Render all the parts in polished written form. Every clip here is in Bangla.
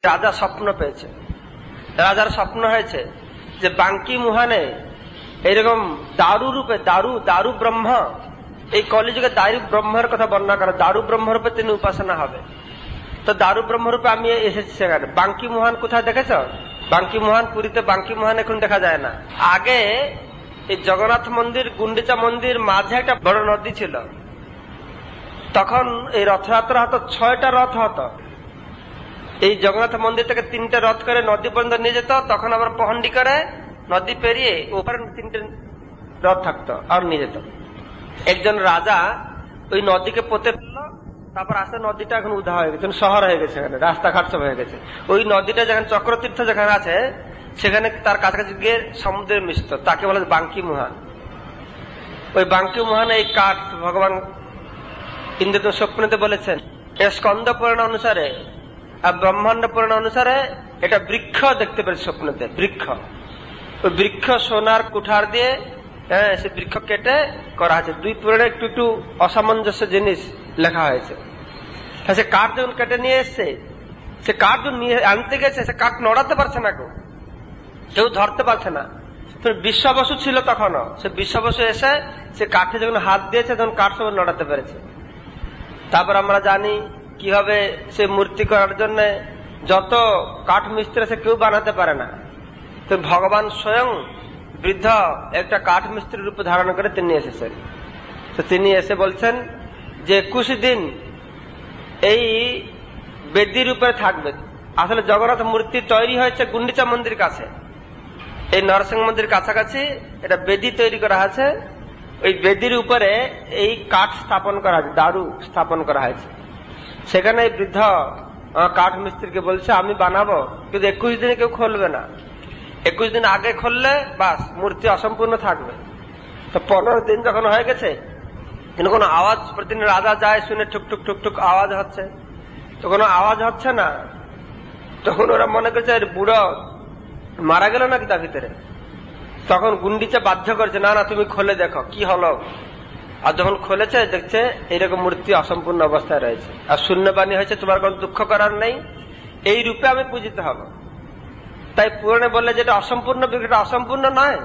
রাজা স্বপ্ন পেয়েছে, রাজার স্বপ্ন হয়েছে যে বাঙ্কি মুহানে এইরকম দারু রূপে দারু ব্রহ্ম, এই কলিযুগে দারু ব্রহ্মের কথা বর্ণনা করে, দারু ব্রহ্মরূপে তিনি উপাসনা হবে। তো দারু ব্রহ্মরূপে আমি এসেছি সেখানে। বাঙ্কি মুহান কোথায় দেখেছ? বাঙ্কি মুহান পুরীতে বাঙ্কি মুহান এখন দেখা যায় না। আগে এই জগন্নাথ মন্দির, গুন্ডিচা মন্দির মাঝে একটা বড় নদী ছিল। তখন এই রথযাত্রা হতো, 6টা রথ হতো। এই জগন্নাথ মন্দির থেকে 3টে রথ করে নদী পর্যন্ত নিয়ে যেত, তখন আবার পহন্ডি করে নদী পেরিয়ে ওপরে 3টে রথ থাকতো আর নিয়ে যেত। একজন রাজা ওই নদীকে পোতে ফেললো, তারপর আস্তে নদীটা এখন উধা হয়ে গেছে, শহর হয়ে গেছে, এখানে রাস্তাঘাট সব হয়ে গেছে। ওই নদীটা যেখানে চক্রতীর্থ যেখানে আছে সেখানে তার কাছাকাছি গিয়ে সমুদ্রের মিশত, তাকে বলে বাঙ্কি মুহান। ওই বাঙ্কি মুহান এই কাঠ ভগবান ইন্দ্রদেব স্বপ্নতে বলেছেন, এটা স্কন্দ পুরাণ অনুসারে আর ব্রহ্মাণ্ড পুরাণ অনুসারে এটা বৃক্ষ দেখতে পেরেছে স্বপ্নতে। বৃক্ষ, ওই বৃক্ষ সোনার কুঠার দিয়ে সে বৃক্ষ কেটে করা হয়েছে। 2 পুরাণে একটু একটু অসামঞ্জস্য জিনিস লেখা হয়েছে। সে কাঠ যখন কেটে নিয়ে এসছে, সে কাঠ যখন নিয়ে আনতে গেছে, সে কাঠ নড়াতে পারছে না, কেউ ধরতে পারছে না। বিশ্ববসু ছিল তখনও, সে বিশ্ববসু এসে সে কাঠে যখন হাত দিয়েছে তখন কাঠ সব নড়াতে পেরেছে। তারপর আমরা জানি কিভাবে সে মূর্তি করার জন্য যত কাঠ মিস্ত্রি সে কেউ বানাতে পারে না, তো ভগবান স্বয়ং বৃদ্ধ একটা কাঠ মিস্ত্রির রূপে ধারণ করে তিনি এসেছেন। তো তিনি এসে বলছেন যে 21 দিন এই বেদির উপরে থাকবে। আসলে জগন্নাথ মূর্তি তৈরি হয়েছে গুন্ডিচা মন্দির কাছে, এই নরসিংহ মন্দির কাছাকাছি এটা বেদি তৈরি করা আছে। ওই বেদির উপরে এই কাঠ স্থাপন করা হয়েছে, দারু স্থাপন করা হয়েছে। সেখানে এই বৃদ্ধ কাঠ মিস্ত্রিকে বলছে আমি বানাবো, কিন্তু 21 দিনে কেউ খুলবে না। 21 দিন আগে খুললে বাস মূর্তি অসম্পূর্ণ থাকবে। তো 15 দিন যখন হয়ে গেছে, কিন্তু কোনো আওয়াজ, প্রতিদিন রাজা যায় শুনে ঠুকঠুক ঠুকঠুক আওয়াজ হচ্ছে, তো কোনো আওয়াজ হচ্ছে না। তখন ওরা মনে করছে বুড়ো মারা গেল নাকি তার ভিতরে। তখন গুন্ডিচা বাধ্য করছে, না না তুমি খুলে দেখো কি হলো। আর যখন খুলেছে দেখছে এইরকম মূর্তি অসম্পূর্ণ অবস্থায় রয়েছে, আর শূন্যবাণী হয়েছে তোমার কোন দুঃখ করার নেই, এই রূপে আমি পূজিত হব। তাই পুরাণে বললে যেটা অসম্পূর্ণ বিগ্রহটা অসম্পূর্ণ নয়,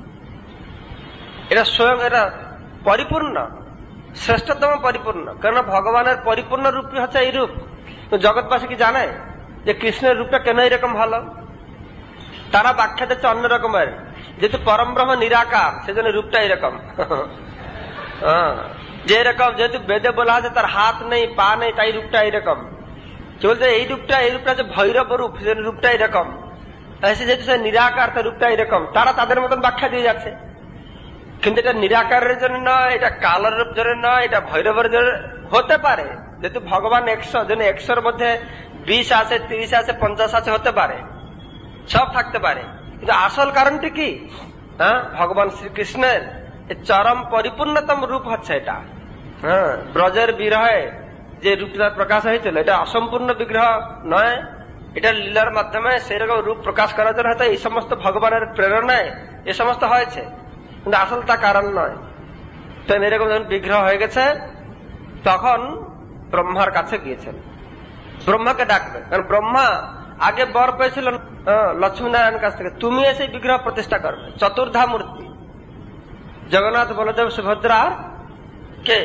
এটা স্বয়ং এটা পরিপূর্ণ, শ্রেষ্ঠতম পরিপূর্ণ। কেন ভগবানের পরিপূর্ণ রূপই হচ্ছে এই রূপ। জগৎবাসী কি জানে যে কৃষ্ণের রূপটা কেন এরকম ভালো? তারা ব্যাখ্যা দিচ্ছে অন্য রকমের, যেহেতু পরম ব্রহ্ম নিরাকার সেজন্য রূপটা এরকম। যে এরকম যেহেতু বেদে বলা আছে তার হাত নেই পা নেই, তাই রূপটা এরকম। চলছে এই রূপটা যে ভৈরব রূপ, সেজন্য রূপটা এরকম। যেহেতু সে নিরাকার তার রূপটা এরকম, তারা তাদের মতন ব্যাখ্যা দিয়ে যাচ্ছে। কিন্তু এটা নিরাকারের জন্য নয়, এটা কালের রূপ জন্য নয়, এটা ভৈরবের জন্য হতে পারে। যেহেতু ভগবান 100, যেন 100-র মধ্যে 20 আছে, 30 আছে, 50 আছে, হতে পারে, সব থাকতে পারে। কিন্তু আসল কারণটি কি? ভগবান শ্রীকৃষ্ণের চরম পরিপূর্ণতম রূপ হচ্ছে এটা। ব্রজের বিরহে যে রূপটা প্রকাশ হয়েছিল এটা অসম্পূর্ণ বিগ্রহ নয়, এটা লীলার মাধ্যমে সেরকম রূপ প্রকাশ করার জন্য হয়তো এই সমস্ত ভগবানের প্রেরণায় এ সমস্ত হয়েছে, কিন্তু আসল তা কারণ নয়। তো এরকম যখন বিগ্রহ হয়ে গেছে তখন ব্রহ্মার কাছে গিয়েছেন, ব্রহ্মাকে ডাকবে। কারণ ব্রহ্মা আগে বর পেয়েছিল লক্ষ্মীনারায়ণের কাছ থেকে, তুমি এসে বিগ্রহ প্রতিষ্ঠা করবে। চতুর্ধা মূর্তি জগন্নাথ, বলদেব, সুভদ্রা, কে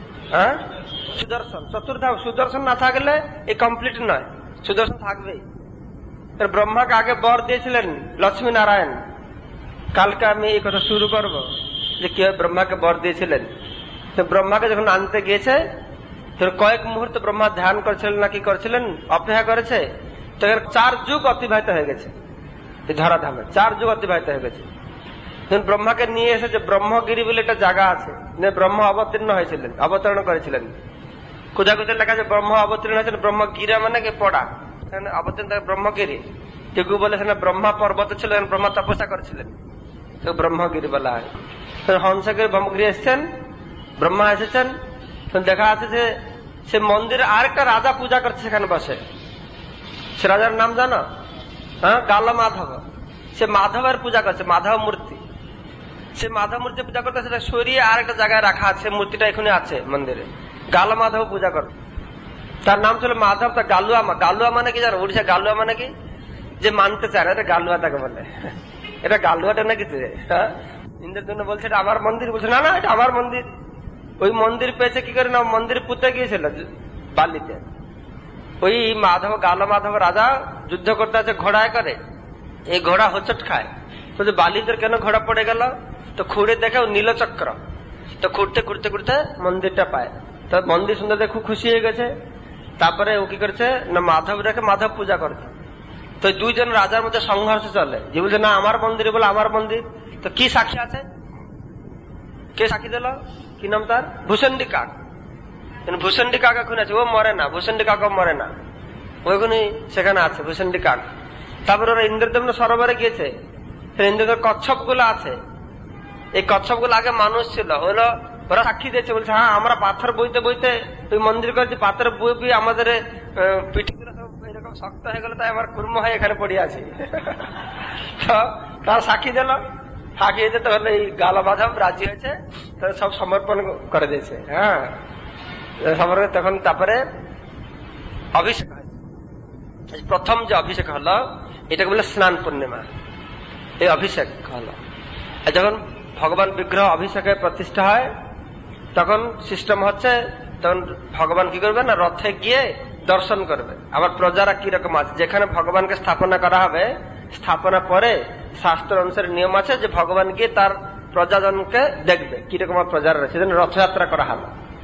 সুদর্শন। চতুর্ধা সুদর্শন না থাকলে এই কমপ্লিট নয়, সুদর্শন থাকবেই। ব্রহ্মাকে আগে বর দিয়েছিলেন লক্ষ্মী নারায়ণ। কালকে আমি এই কথা শুরু করব যে কিভাবে ব্রহ্মাকে বর দিয়েছিলেন। তো ব্রহ্মাকে যখন আনতে গিয়েছে তখন কয়েক মুহূর্ত ব্রহ্মা ধ্যান করেছিলেন না কি করেছিলেন, অপেক্ষা করেছে। তো 4 যুগ অতিবাহিত হয়ে গেছে এই ধরাধামে, 4 যুগ অতিবাহিত হয়ে গেছে। ব্রহ্মাকে নিয়ে এসে যে ব্রহ্মগিরি বলে একটা জায়গা আছে, ব্রহ্মা অবতীর্ণ হয়েছিলেন, অবতরণ করেছিলেন। কোথায় কোথায় লেখা আছে ব্রহ্ম অবতীর্ণ হয়েছেন, ব্রহ্মগিরা মানে কি পড়া, অবতীর্ণ ব্রহ্মগিরি। কেউ কেউ বলে ব্রহ্মা পর্বত ছিল, ব্রহ্মা তপস্যা করেছিলেন, তো ব্রহ্মগিরি বলা হয়। হংসগিরি ব্রহ্মগিরি এসছেন, ব্রহ্মা এসেছেন। দেখা আছে যে সে মন্দিরে আরেকটা রাজা পূজা করছে সেখানে বসে। সে রাজার নাম জানো? কাল মাধব। সে মাধবের পূজা করছে, মাধব মূর্তি। সে মাধব মূর্তি পূজা করতে সেটা সরিয়ে আরেকটা জায়গায় রাখা আছে, মূর্তিটা এখানে আছে মন্দিরে। গাল মাধব পূজা করে। তার নাম ছিল মাধব। তা গালুয়া, গালুয়া মানে কি জানো? ওড়িশা গালুয়া মানে কি? যে মানতে চায় না, এটা গালুয়া তাকে বলে। এটা গালুয়াটা নাকি? ইন্দ্রদম্ন বলছে এটা আমার মন্দির, বলছে না না এটা আমার মন্দির। ওই মন্দির পেয়েছে কি করে না, মন্দির পুঁতে গিয়েছিল বালিতে। ওই মাধব, গাল মাধব রাজা যুদ্ধ করতে আছে ঘোড়ায় করে, এই ঘোড়া হোঁচট খায়। বলছে বালিতে কেন ঘোড়া পড়ে গেল? তো খুঁড়ে দেখে নীলচক্র, তো খুঁড়তে খুঁড়তে খুঁড়তে মন্দিরটা পায়। তো মন্দির সুন্দর দেখে খুব খুশি হয়ে গেছে। তারপরে ও কি করেছে না, মাধব রেখে মাধব পূজা করছে। তো দুইজন রাজার মধ্যে সংঘর্ষ চলে, যে বলছে না আমার মন্দির বলে আমার মন্দির। তো কি সাক্ষী আছে? কে সাক্ষী দিল? কি নাম তার? ভূষণ্ডী কাক। ভূষণ্ডী কাক এখন আছে, ও মরে না, ভূষণ্ডী কাক মরে না, ওইখানে সেখানে আছে ভূষণ্ডী কাক। তারপরে ওরা ইন্দ্রদম্ন সরোবরে গিয়েছে, ইন্দ্রদম্ন কচ্ছপ গুলো আছে। এই কচ্ছপ গুলো আগে মানুষ ছিল, ওরা সাক্ষী দিয়েছে, বলছে হ্যাঁ আমরা পাথর বইতে বইতে ওই মন্দির করেছি, পাথর বই বই আমাদের পিঠিগুলো সব এরকম শক্ত হয়ে গেল, তাই আমার কুর্ম হয়ে এখানে পড়ে আছি। তার সাক্ষী দিল, সাক্ষী দিতে হলে এই গাল মাধব রাজি হয়েছে, সব সমর্পণ করে দিয়েছে। হ্যাঁ, তখন তারপরে অভিষেক হয়েছে। প্রথম যে অভিষেক হলো এটাকে বলে স্নান পূর্ণিমা। এই অভিষেক হলো, যখন ভগবান বিগ্রহ অভিষেকে প্রতিষ্ঠা হয় তখন সিস্টেম হচ্ছে, তখন ভগবান কি করবে না, রথে গিয়ে দর্শন করবে। আবার প্রজারা কিরকম আছে, যেখানে ভগবানকে স্থাপনা করা হবে, স্থাপনা পরে শাস্ত্র অনুসারে নিয়ম আছে যে ভগবান গিয়ে তার প্রজাজনকে দেখবে কিরকম প্রজারা রয়েছে, সেজন্য রথযাত্রা করা হলো।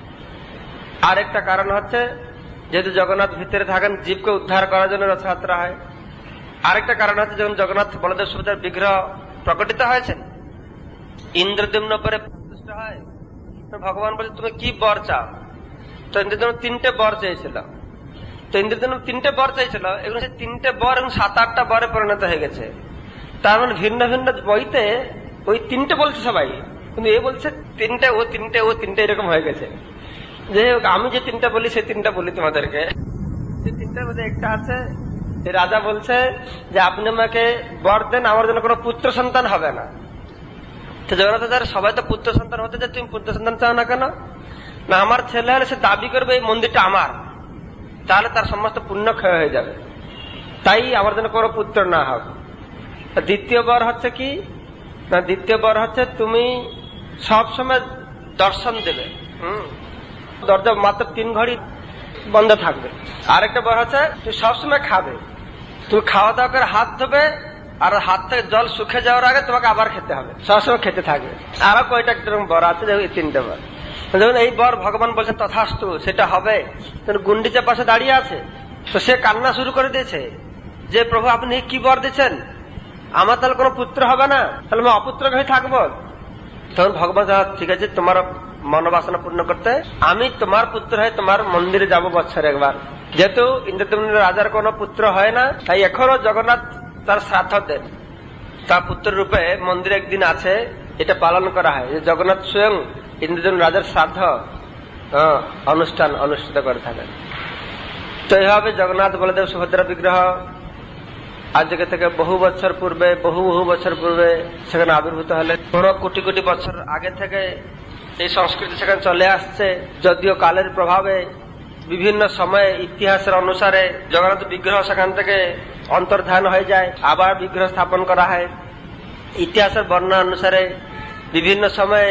আরেকটা কারণ হচ্ছে, যেহেতু জগন্নাথ ভিতরে থাকেন, জীবকে উদ্ধার করার জন্য রথযাত্রা হয়। আরেকটা কারণ হচ্ছে, যখন জগন্নাথ বলদেব সুভদ্রার বিগ্রহ প্রকটিত হয়েছেন, ইন্দ্রদম্ন পরে প্রতিষ্ঠা হয়, ভগবান বলছে তুমি কি বর চাও? তো ইন্দ্রদম্ন 3টে বর চেয়েছিল। তো ইন্দ্রদম্ন 3টে বর চেয়েছিল, এগুলো 3টে বর এবং 7-8টা বরে পরিণত হয়ে গেছে। তার মানে ভিন্ন ভিন্ন বইতে ওই 3টে বলছে সবাই, কিন্তু এ বলছে 3টে, ও 3টে, ও 3টে, এরকম হয়ে গেছে। যাই হোক, আমি যে 3টা বলি সেই 3টা বলি তোমাদেরকে। সেই 3টার মধ্যে একটা আছে, রাজা বলছে যে আপনি আমাকে বর দেন, আমার জন্য কোনো পুত্র সন্তান হবে না। তো জগন্নাথ সবাই তো পুত্র সন্তান হতে চায়, তুমি পুত্র সন্তান চাও না কেন? না আমার ছেলে হলে সে দাবি করবে এই মন্দিরটা আমার, তাহলে তার সমস্ত পুণ্য ক্ষয় হয়ে যাবে, তাই আমার জন্য কোনো পুত্র না হবে। দ্বিতীয় বর হচ্ছে কি না, দ্বিতীয় বর হচ্ছে তুমি সবসময় দর্শন দেবে, দরজা মাত্র 3 ঘড়ি বন্ধ থাকবে। আরেকটা বর হচ্ছে তুমি সবসময় খাবে, তুমি খাওয়া দাওয়া করে হাত ধোবে, আর হাত থেকে জল শুকে যাওয়ার আগে তোমাকে আবার খেতে হবে, সবসময় খেতে থাকবে। আরো কয়টা বর আছে, এই 3টে বর। যখন এই বর ভগবান বলছেন তথাস্তু, সেটা হবে, গুন্ডিচার পাশে দাঁড়িয়ে আছে, তো সে কান্না শুরু করে দিয়েছে যে প্রভু আপনি কি বর দিচ্ছেন, আমার তাহলে কোনো পুত্র হবে না, তাহলে আমি অপুত্র হয়ে থাকবো। তখন ভগবান ঠিক আছে, তোমার মনোবাসনা পূর্ণ করতে আমি তোমার পুত্র হয়ে তোমার মন্দিরে যাব বছরে একবার। যেহেতু ইন্দ্রদম্ন রাজার কোনো পুত্র হয় না, তাই এখনো জগন্নাথ তার শ্রাদ্ধ দেন, তার পুত্র রূপে মন্দিরে একদিন আছে, এটা পালন করা হয় যে জগন্নাথ স্বয়ং ইন্দ্রদম্ন রাজার শ্রাদ্ধ অনুষ্ঠান অনুষ্ঠিত করে থাকেন। তো এইভাবে জগন্নাথ বলদেব সুভদ্রা বিগ্রহ আজকে থেকে বহু বছর পূর্বে, বহু বছর পূর্বে সেখানে আবির্ভূত হলে, কোনো কোটি কোটি বছর আগে থেকে এই সংস্কৃতি সেখানে চলে আসছে। যদিও কালের প্রভাবে বিভিন্ন সময়ে ইতিহাসের অনুসারে জগন্নাথ বিগ্রহ সেখান থেকে অন্তর্ধান হয়ে যায়, আবার বিগ্রহ স্থাপন করা হয়। ইতিহাসের বর্ণনা অনুসারে বিভিন্ন সময়ে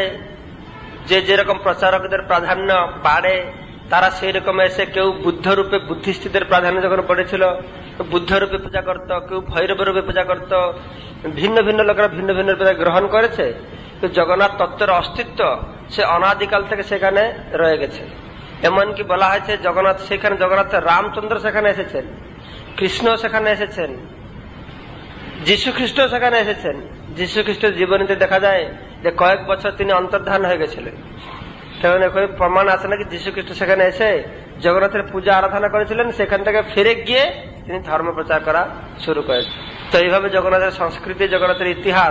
যে যেরকম প্রচারকদের প্রাধান্য বাড়ে, তারা সেই রকম এসে কেউ বুদ্ধ রূপে, বুদ্ধিস্টদের প্রাধান্য যখন পড়েছিল বুদ্ধ রূপে পূজা করত, কেউ ভৈরব রূপে পূজা করত, ভিন্ন ভিন্ন লোকেরা ভিন্ন ভিন্ন রূপে গ্রহণ করেছে। তো জগন্নাথ তত্ত্বের অস্তিত্ব সে অনাদিকাল থেকে সেখানে রয়ে গেছে। এমনকি বলা হয়েছে জগন্নাথ সেখানে, জগন্নাথ রামচন্দ্র সেখানে এসেছেন, কৃষ্ণ সেখানে এসেছেন, যীশু খ্রিস্ট সেখানে এসেছেন। যীশু খ্রিস্টের জীবনীতে দেখা যায় যে কয়েক বছর তিনি অন্তর্ধান হয়ে গেছিলেন। সেখানে প্রমাণ আছে নাকি যীশু খ্রিস্ট সেখানে এসে জগন্নাথের পূজা আরাধনা করেছিলেন, সেখান থেকে ফিরে গিয়ে তিনি ধর্ম প্রচার করা শুরু করেছেন। তো এইভাবে জগন্নাথের সংস্কৃতি, জগন্নাথের ইতিহাস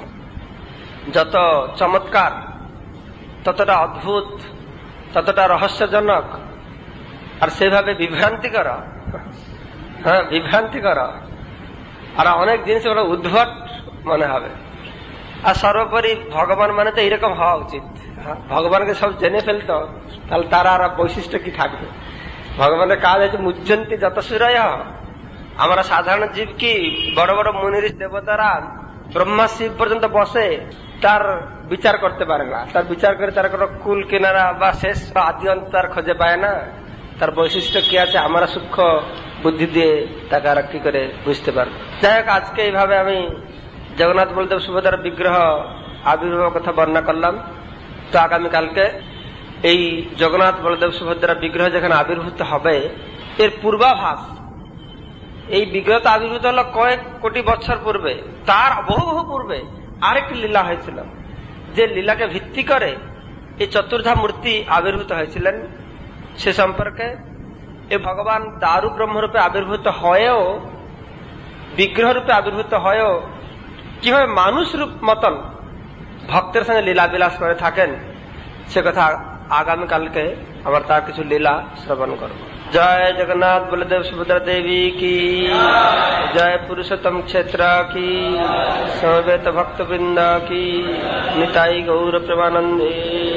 যত চমৎকার, ততটা অদ্ভুত, ততটা রহস্যজনক, আর সেভাবে বিভ্রান্তিকর। হ্যাঁ, বিভ্রান্তিকর, আর অনেক জিনিস উদ্ভট মনে হবে। আর সর্বোপরি ভগবান মানে তো এইরকম হওয়া উচিত, ভগবানকে সব জেনে ফেলতো, তাহলে তার আর বৈশিষ্ট্য কি থাকবে। ভগবানের কাজ হচ্ছে মুজ্জন্তি যত সুরয়। আমরা সাধারণ জীব কি বড় বড় মুনির দেবতারা ব্রহ্মা শিব পর্যন্ত বসে তার বিচার করতে পারে না। তার বিচার করে তার কোনো কুল কিনারা বা শেষ আদি অন্ত তার খুঁজে পায় না। তার বৈশিষ্ট্য কি আছে আমরা সূক্ষ্ম বুদ্ধি দিয়ে তাকে আর কি করে বুঝতে পারবো। যাই হোক, আজকে এইভাবে আমি জগন্নাথ বলদেব সুভদ্রার বিগ্রহ আবির্ভাব কথা বর্ণনা করলাম। তো আগামীকালকে এই জগন্নাথ বলদেব সুভদ্রার বিগ্রহ যেখানে আবির্ভূত হবে এর পূর্বাভাস, এই বিগ্রহ তো আবির্ভূত হলো কয়েক কোটি বছর পূর্বে, তার বহু বহু পূর্বে আরেকটি লীলা হয়েছিল, যে লীলাকে ভিত্তি করে এই চতুর্ধা মূর্তি আবির্ভূত হয়েছিলেন। সে সম্পর্কে এই ভগবান দারু ব্রহ্মরূপে আবির্ভূত হয়েও, বিগ্রহ রূপে আবির্ভূত হয়েও কিভাবে মানুষ রূপ মতন ভক্তের সঙ্গে লীলা বিলাস করে থাকেন, সে কথা আগামীকালকে আমরা তার কিছু লীলা শ্রবণ করব। জয় জগন্নাথ বলদেব সুভদ্রা দেবী কি জয়, পুরুষোত্তম क्षेत्र की, समवेत भक्तवृंद की, निताई गौर प्रेमानंदे।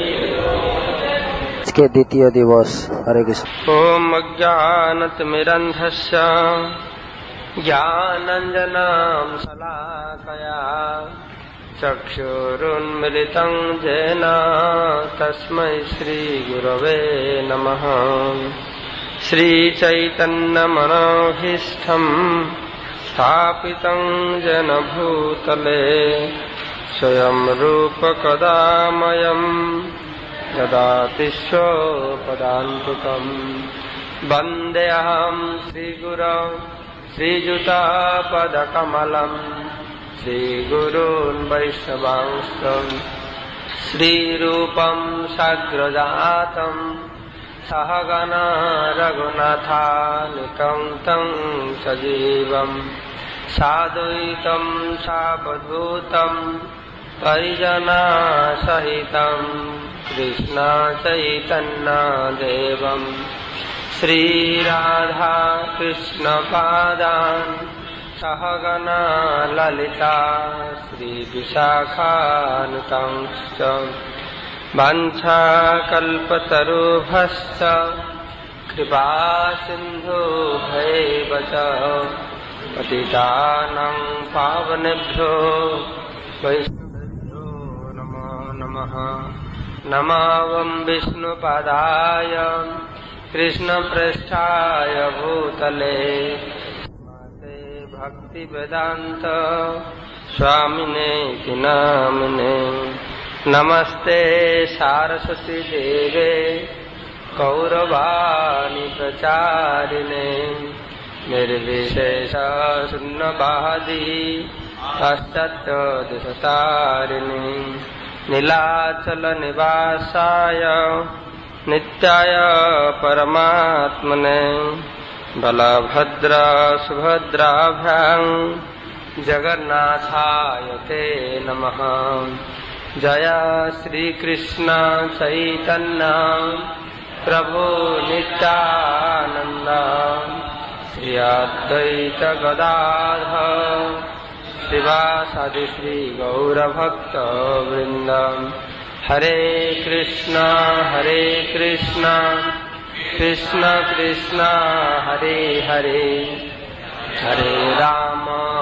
इसके द्वितीय दिवस हरे कृष्ण। ओम अज्ञानतिमिरन्धस्य ज्ञानाञ्जनं शलाकया चक्षुरुन्मिलितं येन तस्मै श्रीगुरवे नमः। श्रीचैतन्यमनोभीष्टम् स्थापितं येन भूतले स्वयं रूप कदा मह्यं ददाति स्वपदान्तिकम्। वन्देऽहं श्रीगुरौ श्रीयुतापदकमलम् श्रीगुरून् वैष्णवांश्च श्रीरूपं साग्रजातं सहगना रघुनाथानुतं तं सजीवं साद्वैतं सावधूतं परिजनसहितं कृष्ण चैतन्यदेवं श्रीराधा कृष्णपादान् सहगना ललिता श्रीविशाखानुतंश्च वाञ्छाकल्पतरुभ्यश्च कृपासिन्धुभ्यैव च पतितानां पावनेभ्यो वैष्णवेभ्यो नमो नमः। नमावं विष्णुपादाय कृष्णप्रेष्ठाय भूतले भक्ति वेदांत स्वामिने कि नामिने। नमस्ते सारस्वती देवे गौरवाणी प्रचारिणे निर्विशेष शून्यवादी पाश्चात्य देशतारिणे नीलाचल निवासाय नित्याय परमात्मने बलभद्र सुभद्राभ्यां जगन्नाथाय ते नमः। जय श्री कृष्ण चैतन्य प्रभु नित्यानंद श्री अद्वैत गदाधर श्रीवासादि श्री गौर भक्त वृंद। हरे कृष्ण कृष्ण कृष्ण हरे हरे, हरे राम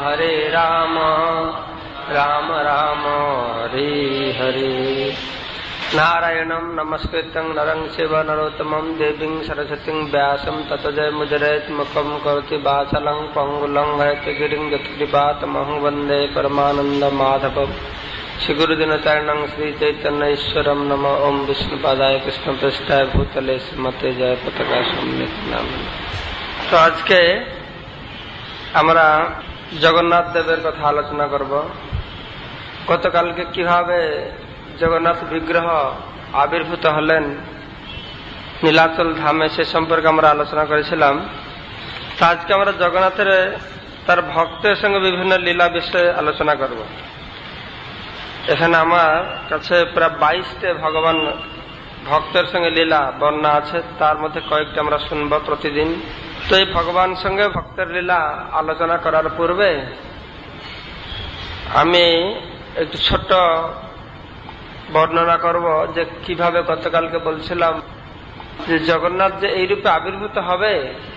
राम राम हरे हरे। नारायणं नमस्कृतं नरं चैव नरोत्तमं देवीं सरस्वतीं व्यासं ततो जयमुदीरयेत् मुखं करोति वाचालं पङ्गुलं हयग्रीवं यत्कृपातमहं वन्दे परमानन्दमाधवम्। श्री गुरुदिनचरणं श्री चैतन्य ईश्वरं नमः। ओम विष्णुपादाय कृष्णप्रेष्ठाय भूतले श्रीमते जय पताका सम्यक नाम। तो আজকে আমরা জগন্নাথ দেবের কথা আলোচনা করব। গতকালকে কিভাবে জগন্নাথ বিগ্রহ আবির্ভূত হলেন নীলাচল ধামে সে সম্পর্কে আমরা আলোচনা করেছিলাম। তো আজকে আমরা জগন্নাথের তার ভক্তের সঙ্গে বিভিন্ন লীলা বিষয়ে আলোচনা করব। এখানে আমার কাছে প্রায় 22টা ভগবান ভক্তের সঙ্গে লীলা বর্ণনা আছে, তার মধ্যে কয়েকটা আমরা শুনব প্রতিদিন। তো এই ভগবান সঙ্গে ভক্তের লীলা আলোচনা করার পূর্বে আমি একটু ছোট বর্ণনা করব যে কিভাবে গতকালকে বলছিলাম যে জগন্নাথ যে এই রূপে আবির্ভূত হবে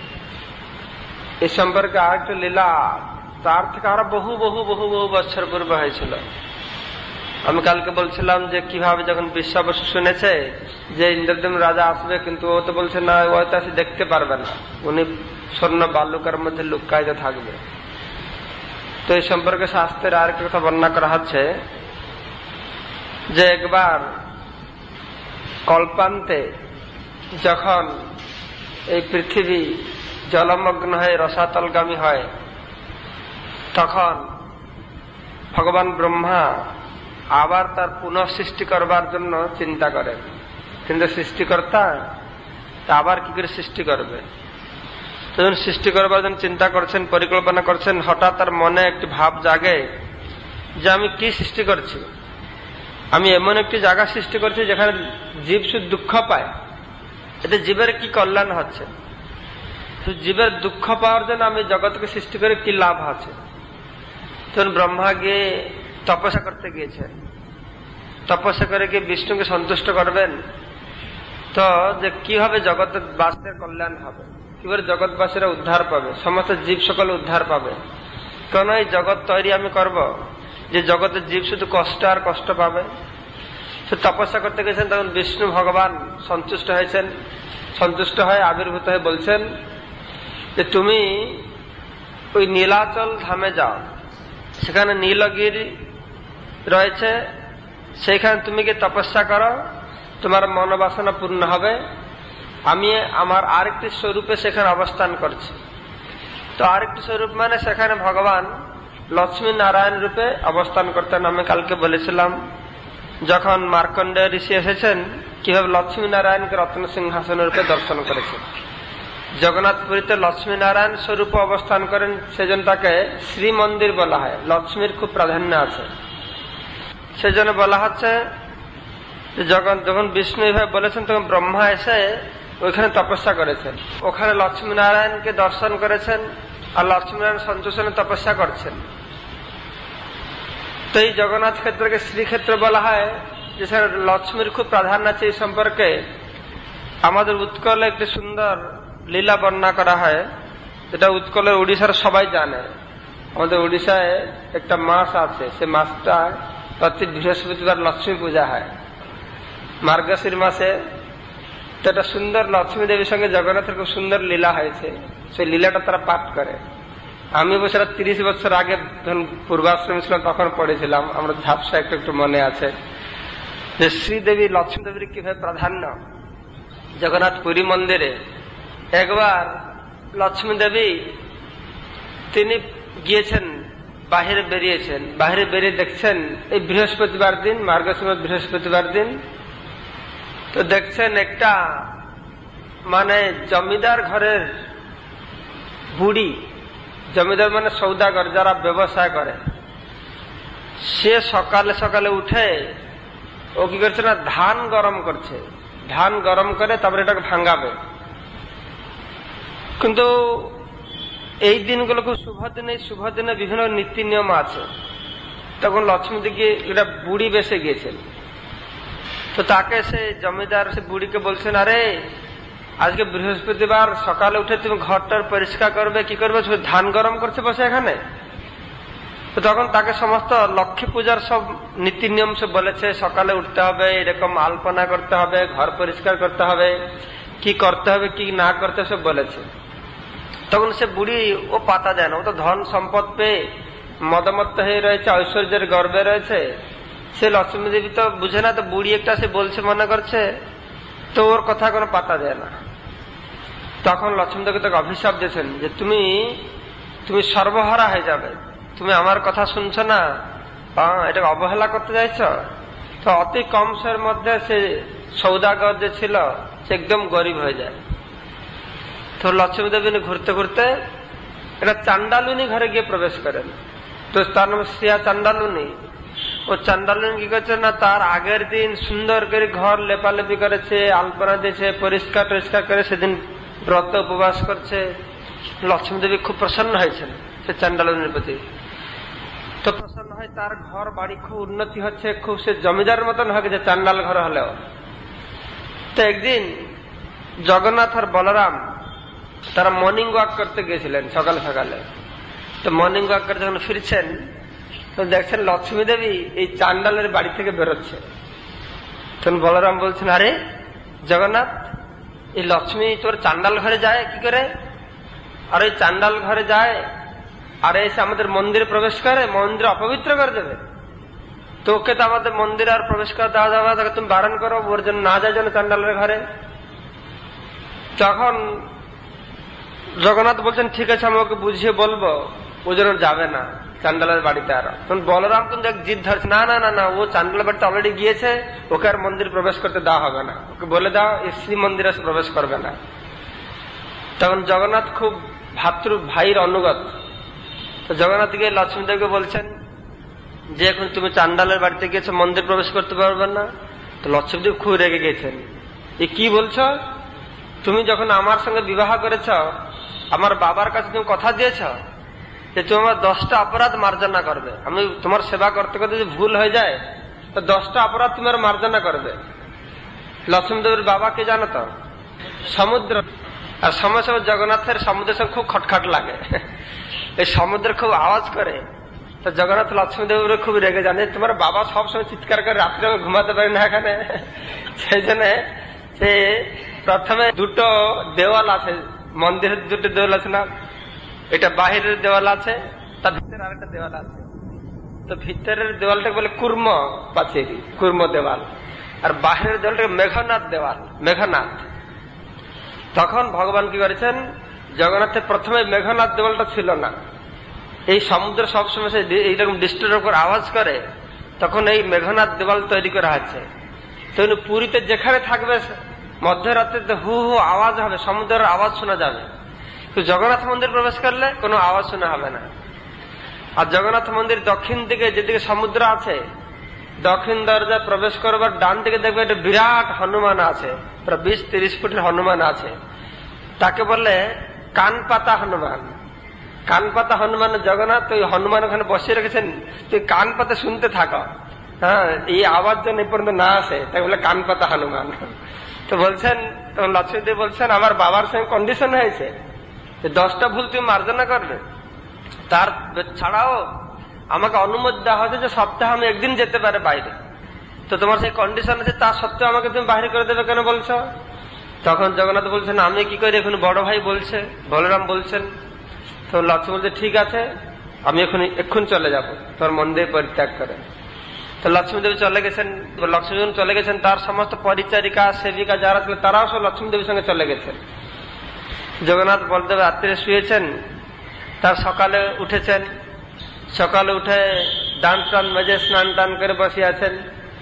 এ সম্পর্কে আরেকটা লীলা তার থেকে আরো বহু বহু বহু বহু বছর পূর্বে হয়েছিল। আমি কালকে বলছিলাম যে কিভাবে যখন বিশ্বাবসু শুনেছে যে ইন্দ্রদেব রাজা আসবে, কিন্তু ও তো বলছে না, ও তো আসে দেখতে পারবে না, উনি স্বর্ণ বালুকার মধ্যে লুকায়িত থাকবে। তো এই সম্পর্কে শাস্ত্রের আর একটা কথা বর্ণনা করা হচ্ছে যে একবার কল্পান্তে যখন এই পৃথিবী জলমগ্ন হয়ে রসাতলগামী হয়, তখন ভগবান ব্রহ্মা আবার তার পুনঃসৃষ্টি করবার জন্য চিন্তা করেন। কিন্তু সৃষ্টিকর্তা তা আবার কি করে সৃষ্টি করবে? তখন সৃষ্টি করবার জন্য চিন্তা করছেন, পরিকল্পনা করছেন, হঠাৎ তার মনে একটি ভাব জাগে যে আমি কি সৃষ্টি করছি, আমি এমন একটি জায়গা সৃষ্টি করছি যেখানে জীব শুধু দুঃখ পায়, এতে জীবের কি কল্যাণ হচ্ছে? জীবের দুঃখ পাওয়ার জন্য আমি জগৎকে সৃষ্টি করে কি লাভ আছে? তখন ব্রহ্মা গিয়ে তপস্যা করতে গিয়েছেন। তপস্যা করে গিয়ে বিষ্ণুকে সন্তুষ্ট করবেন তো যে কিভাবে জগৎবাসীর কল্যাণ হবে, কিভাবে জগৎবাসীরা উদ্ধার পাবে, সমস্ত জীব সকল উদ্ধার পাবে। কেন এই জগৎ তৈরি আমি করব যে জগতের জীব শুধু কষ্ট আর কষ্ট পাবে? সে তপস্যা করতে গেছেন। তখন বিষ্ণু ভগবান সন্তুষ্ট হয়েছেন। সন্তুষ্ট হয়ে আবির্ভূত হয়ে বলছেন যে তুমি ওই নীলাচল ধামে যাও, সেখানে নীলগিরি রয়েছে, সেইখানে তুমি গিয়ে তপস্যা করো, তোমার মনোবাসনা পূর্ণ হবে। আমি আমার আরেকটি স্বরূপে সেখানে অবস্থান করছি। তো আরেকটি স্বরূপ মানে সেখানে ভগবান লক্ষ্মী নারায়ণ রূপে অবস্থান করতেন। আমি কালকে বলেছিলাম যখন মার্কণ্ডেয় ঋষি এসেছেন কিভাবে লক্ষ্মী নারায়ণকে রত্ন সিংহাসন রূপে দর্শন করেছেন। জগন্নাথপুরীতে লক্ষ্মী নারায়ণ স্বরূপে অবস্থান করেন, সেজন্য তাকে শ্রীমন্দির বলা হয়। লক্ষ্মীর খুব প্রাধান্য আছে, সেজন্য বলা হচ্ছে যখন বিষ্ণু এইভাবে বলেছেন তখন ব্রহ্মা এসে ওইখানে তপস্যা করেছেন, ওখানে লক্ষ্মী নারায়ণকে দর্শন করেছেন আর লক্ষ্মী নারায়ণ সন্তোষণে তপস্যা করছেন। তো এই জগন্নাথ ক্ষেত্রকে শ্রীক্ষেত্র বলা হয়, যে লক্ষ্মীর খুব প্রাধান্য আছে। এই সম্পর্কে আমাদের উৎকলে একটি সুন্দর লীলা বর্ণনা করা হয়, যেটা উৎকলের উড়িষ্যার সবাই জানে। আমাদের উড়িষ্যায় একটা মাস আছে, সে মাসটা প্রতি বৃহস্পতিবার লক্ষ্মী পূজা হয় মার্গশির মাসে। তো একটা সুন্দর লক্ষ্মী দেবীর সঙ্গে জগন্নাথের খুব সুন্দর লীলা হয়েছে, সেই লীলাটা তারা পাঠ করে। আমি বছর 30 বছর আগে যখন পূর্বাশ্রমে ছিলাম তখন পড়েছিলাম, আমরা ঝাপসা একটু একটু মনে আছে যে শ্রীদেবী লক্ষ্মী দেবীর কিভাবে প্রাধান্য জগন্নাথ পুরী মন্দিরে। একবার লক্ষ্মী দেবী তিনি গিয়েছেন, বাহিরে বেরিয়েছেন, বাহিরে বেরিয়ে দেখছেন এই বৃহস্পতিবার দিন, মার্গশির বৃহস্পতিবার দিন, তো দেখছেন একটা মানে জমিদার ঘরের বুড়ি, জমিদার মানে সৌদাগর যারা ব্যবসায় করে, সে সকালে সকালে উঠে ও কি করছে না ধান গরম করছে। ধান গরম করে তারপরে এটাকে ভাঙাবে। কিন্তু এই দিনগুলো খুব শুভ দিন, এই শুভ দিনে বিভিন্ন নীতি নিয়ম আছে। তখন লক্ষ্মী দিকে এটা বুড়ি বেসে গিয়েছেন। তো তাকে সে জমিদার সে বুড়িকে বলছেন, আরে আজকে বৃহস্পতিবার, সকালে উঠে তুমি ঘরটার পরিষ্কার করবে, কি করবে, ধান গরম করছে বসে এখানে। তো তখন তাকে সমস্ত লক্ষ্মী পূজার সব নীতি নিয়ম সব বলেছে, সকালে উঠতে হবে, এরকম আলপনা করতে হবে, ঘর পরিষ্কার করতে হবে, কি করতে হবে কি না করতে সব বলেছে। তখন সে বুড়ি ও পাতা দেয় না, ও তো ধন সম্পদ পেয়ে মদমত্ত হয়ে রয়েছে, ঐশ্বর্যের গর্বে রয়েছে। সে লক্ষ্মী দেবী তো বুঝে না, তো বুড়ি একটা সে বলছে মনে করছে, তো ওর কথা কোনো পাতা দেয় না। তখন লক্ষ্মী দেবী তাকে অভিশাপ দিয়েছেন যে তুমি সর্বহারা হয়ে যাবে, তুমি আমার কথা শুনছো না, এটাকে অবহেলা করতে চাইছ। তো অতি কম সময়ের মধ্যে সে সৌদাগর যে ছিল সে একদম গরিব হয়ে যায়। তো লক্ষ্মী দেবী ঘুরতে ঘুরতে একটা চান্ডালুনি ঘরে গিয়ে প্রবেশ করেন। তো তার নাম শ্রিয়া চান্ডালুনি। ও চান্ডালুনি কি করছে না, তার আগের দিন সুন্দর করে ঘর লেপালেপি করেছে, আলপনা দিয়েছে, পরিষ্কার টরিষ্কার করে সেদিন ব্রত উপবাস করছে। লক্ষ্মী দেবী খুব প্রসন্ন হয়েছেন সে চান্ডালুনির প্রতি। তো প্রসন্ন হয়, তার ঘর বাড়ি খুব উন্নতি হচ্ছে, খুব সে জমিদার মতন হয়ে গেছে চান্ডাল ঘর হলেও। তো একদিন জগন্নাথ আর বলরাম তারা মর্নিং ওয়াক করতে গিয়েছিলেন সকালে সকালে। তো মর্নিং ওয়াক করে যখন ফিরছেন তো দেখছেন লক্ষ্মী দেবী এই চান্ডালের বাড়ি থেকে বেরোচ্ছে। তখন বলরাম বলছেন, আরে জগন্নাথ, এই লক্ষ্মী তোর চান্ডাল ঘরে যায় কি করে? আর ওই চান্ডাল ঘরে যায় আর এসে আমাদের মন্দিরে প্রবেশ করে, মন্দির অপবিত্র করে দেবে। তোকে তো আমাদের মন্দিরে আর প্রবেশ করে দেওয়া যাবে, তাকে তুমি বারণ করো, ওর জন্য না যায় যেন চান্ডালের ঘরে। তখন জগন্নাথ বলছেন, ঠিক আছে, আমি ওকে বুঝিয়ে বলবো, ও যেন যাবে না চান্ডালের বাড়িতে। আর তখন বলরাম কিন্তু এক জিদ ধরছে, না না না না, ও চান্ডালের বাড়িতে অলরেডি গিয়েছে, ওকে আর মন্দির প্রবেশ করতে দেওয়া হবে না, ওকে বলে দাও শ্রী মন্দিরে প্রবেশ করবে না। তখন জগন্নাথ খুব ভাতৃ ভাইয়ের অনুগত। তো জগন্নাথ গিয়ে লক্ষ্মীদেবকে বলছেন যে এখন তুমি চান্ডালের বাড়িতে গিয়েছো, মন্দির প্রবেশ করতে পারবে না। তো লক্ষ্মীদেব খুব রেগে গেছেন, এ কি বলছো? তুমি যখন আমার সঙ্গে বিবাহ করেছ, আমার বাবার কাছে তুমি কথা দিয়েছ যে তুমি আমার 10টা অপরাধ মার্জনা করবে। আমি তোমার সেবা করতে করতে যদি ভুল হয়ে যায় তো 10টা অপরাধ তুমি মার্জনা করবে। লক্ষ্মীদেবের বাবা কে জানো তো? সমুদ্র। আর সময় সময় জগন্নাথের সমুদ্রের সঙ্গে খুব খটখট লাগে, এই সমুদ্র খুব আওয়াজ করে। তো জগন্নাথ লক্ষ্মীদেবের খুব রেগে জানে, তোমার বাবা সবসময় চিৎকার করে, রাত্রে আমি ঘুমাতে পারি না এখানে। সেই জন্য সে প্রথমে দুটো দেওয়াল আছে, মন্দিরের দুটো দেওয়াল আছে না, এটা বাহিরের দেওয়াল আছে, তার ভিতরে আরেকটা দেওয়াল আছে। তো ভিতরের দেওয়ালটাকে বলে কুর্ম পাঁচিল, কুর্ম দেওয়াল, আর বাহিরের দেওয়ালটাকে মেঘনাথ দেওয়াল, মেঘনাথ। তখন ভগবান কি করেছেন, জগন্নাথের প্রথমে মেঘনাথ দেওয়ালটা ছিল না, এই সমুদ্র সবসময় এইরকম ডিস্টার্ব করে আওয়াজ করে, তখন এই মেঘনাথ দেওয়াল তৈরি করা হচ্ছে। তো পুরীতে যেখানে থাকবে মধ্যরাত্রিতে হু হু আওয়াজ হবে, সমুদ্রের আওয়াজ শোনা যাবে। তো জগন্নাথ মন্দির প্রবেশ করলে কোনো আওয়াজ শোনা হবে না। আর জগন্নাথ মন্দির দক্ষিণ দিকে যেদিকে সমুদ্র আছে, দক্ষিণ দরজা প্রবেশ করবার ডান দিকে দেখবে একটা বিরাট হনুমান আছে, প্রায় 20-30 ফুটের হনুমান আছে, তাকে বলে কানপাতা হনুমান। কানপাতা হনুমান জগন্নাথ ওই হনুমান ওখানে বসিয়ে রেখেছেন, তুই কান পাতা শুনতে থাকো, হ্যাঁ, এই আওয়াজ যেন এই পর্যন্ত না আসে, তাই বলে কানপাতা হনুমান। তো বলছেন, তখন লক্ষ্মীদেব বলছেন, আমার বাবার সঙ্গে কন্ডিশন হয়েছে যে 10টা ভুল তুমি মার্জনা করবে, তার ছাড়াও আমাকে অনুমতি দেওয়া হয়েছে যে সপ্তাহে আমি একদিন যেতে পারে বাইরে। তো তোমার সেই কন্ডিশন আছে, তা সত্ত্বেও আমাকে তুমি বাইরে করে দেবে কেন বলছো? তখন জগন্নাথ বলছেন, আমি কি করি, এখন বড় ভাই বলছে, বলরাম বলছেন। তো লক্ষ্মী বলছে, ঠিক আছে, আমি এক্ষুনি চলে যাব তোমার মন্দির পরিত্যাগ করে। তো লক্ষ্মীদেবী চলে গেছেন। লক্ষ্মীদেবী চলে গেছেন, তার সমস্ত পরিচারিকা সেবিকা যারা ছিল তারাও সব লক্ষ্মীদেবীর সঙ্গে চলে গেছেন। জগন্নাথ বলদেব রাত্রে শুয়েছেন, তার সকালে উঠেছেন, সকালে উঠে দান টান মেজে স্নান টান করে বসে আছেন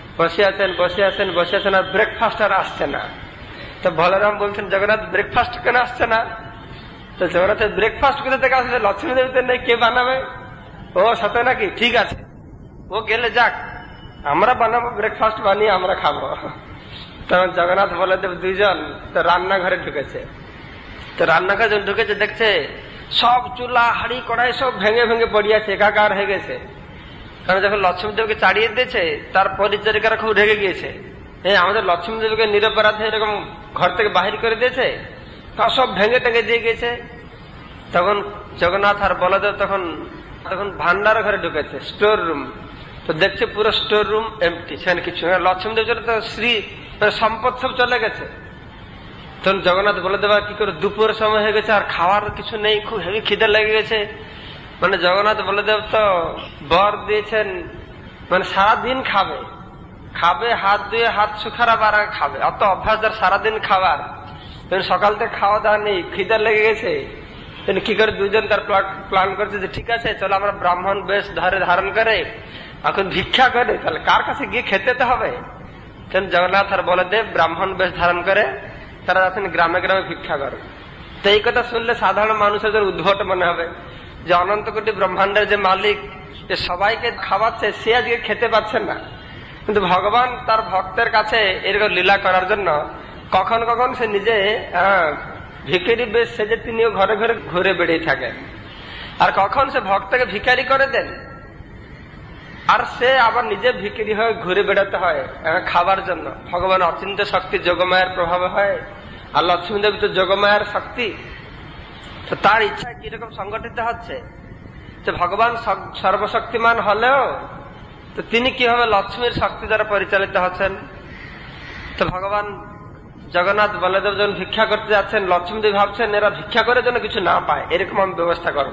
আর ব্রেকফাস্ট আর আসছে না। তো বলরাম বলছেন, জগন্নাথ ব্রেকফাস্ট কেন আসছে না? তো জগন্নাথের ব্রেকফাস্ট কোথা থেকে আসছে? লক্ষ্মী দেবীতে নেই, কে বানাবে? ও সাথে নাকি, ঠিক আছে, ও গেলে যাক, আমরা বানাবো, ব্রেকফাস্ট বানিয়ে আমরা খাবো। তখন জগন্নাথ বলদেব দুইজন তো রান্নাঘরে ঢুকেছে। তো রান্নাঘরে যখন ঢুকেছে দেখছে সব চুলা হাড়ি কড়াই সব ভেঙে ভেঙে পড়িয়াছে, একাকার হয়ে গেছে। কারণ যখন লক্ষ্মীদেবকে তাড়িয়ে দিয়েছে, তার পরিচারিকারা খুব রেগে গিয়েছে, আমাদের লক্ষ্মীদেবকে নিরপরাধে এরকম ঘর থেকে বাহির করে দিয়েছে, তা সব ভেঙে টেঙে দিয়ে গেছে। তখন জগন্নাথ আর বলদেব তখন ভান্ডার ঘরে ঢুকেছে, স্টোর রুম। তো দেখছে পুরো স্টোর রুম এমটি, সেখানে কিছু না। লক্ষ্মীদেব চলে তো শ্রী সম্পদ সব চলে গেছে। তখন জগন্নাথ বলদেব কি করে, দুপুরের সময় হয়ে গেছে আর খাওয়ার কিছু নেই, খুব হেভি খিদে লেগে গেছে। মানে জগন্নাথ বলদেব তো বর দিয়েছেন, মানে সারাদিন খাবে, হাত ধুয়ে হাত শুকার আবার খাবে, অত অভ্যাস যার সারাদিন খাবার। সকাল থেকে খাওয়া দাওয়া নেই, খিদে লেগে গেছে। কি করে দুইজন তার প্ল্যান করছে যে ঠিক আছে চলো আমরা ব্রাহ্মণ বেশ ধারণ করে এখন ভিক্ষা করে, তাহলে কার কাছে গিয়ে খেতে তো হবে। জগন্নাথ আর বলদেব ব্রাহ্মণ বেশ ধারণ করে তারা আছেন গ্রামে গ্রামে ভিক্ষা করে। তো এই কথা শুনলে সাধারণ মানুষের উদ্ভট মনে হবে যে অনন্ত কোটি ব্রহ্মাণ্ডের যে মালিক, যে সবাইকে খাওয়াচ্ছে, সে আজকে খেতে পাচ্ছেন না। কিন্তু ভগবান তার ভক্তের কাছে এরকম লীলা করার জন্য কখন কখন সে নিজে ভিখারি বেশ সেজে তিনিও ঘরে ঘরে ঘুরে বেড়িয়ে থাকেন, আর কখন সে ভক্তকে ভিখারি করে দেন, আর সে আবার নিজে ভিখারি হয়ে ঘুরে বেড়াতে হয় খাবার জন্য। ভগবান অচিন্ত্য শক্তি যোগমায়ের প্রভাবে হয়, আর লক্ষ্মী দেবী তো যোগমায়ার শক্তি, তো তার ইচ্ছা কিরকম সংগঠিত হচ্ছে যে ভগবান সর্বশক্তিমান হলেও তো তিনি কিভাবে লক্ষ্মীর শক্তি দ্বারা পরিচালিত হচ্ছেন। তো ভগবান জগন্নাথ বলদেব যখন ভিক্ষা করতে যাচ্ছেন, লক্ষ্মী দেবী ভাবছেন এরা ভিক্ষা করে যেন কিছু না পায়, এরকম আমি ব্যবস্থা করব।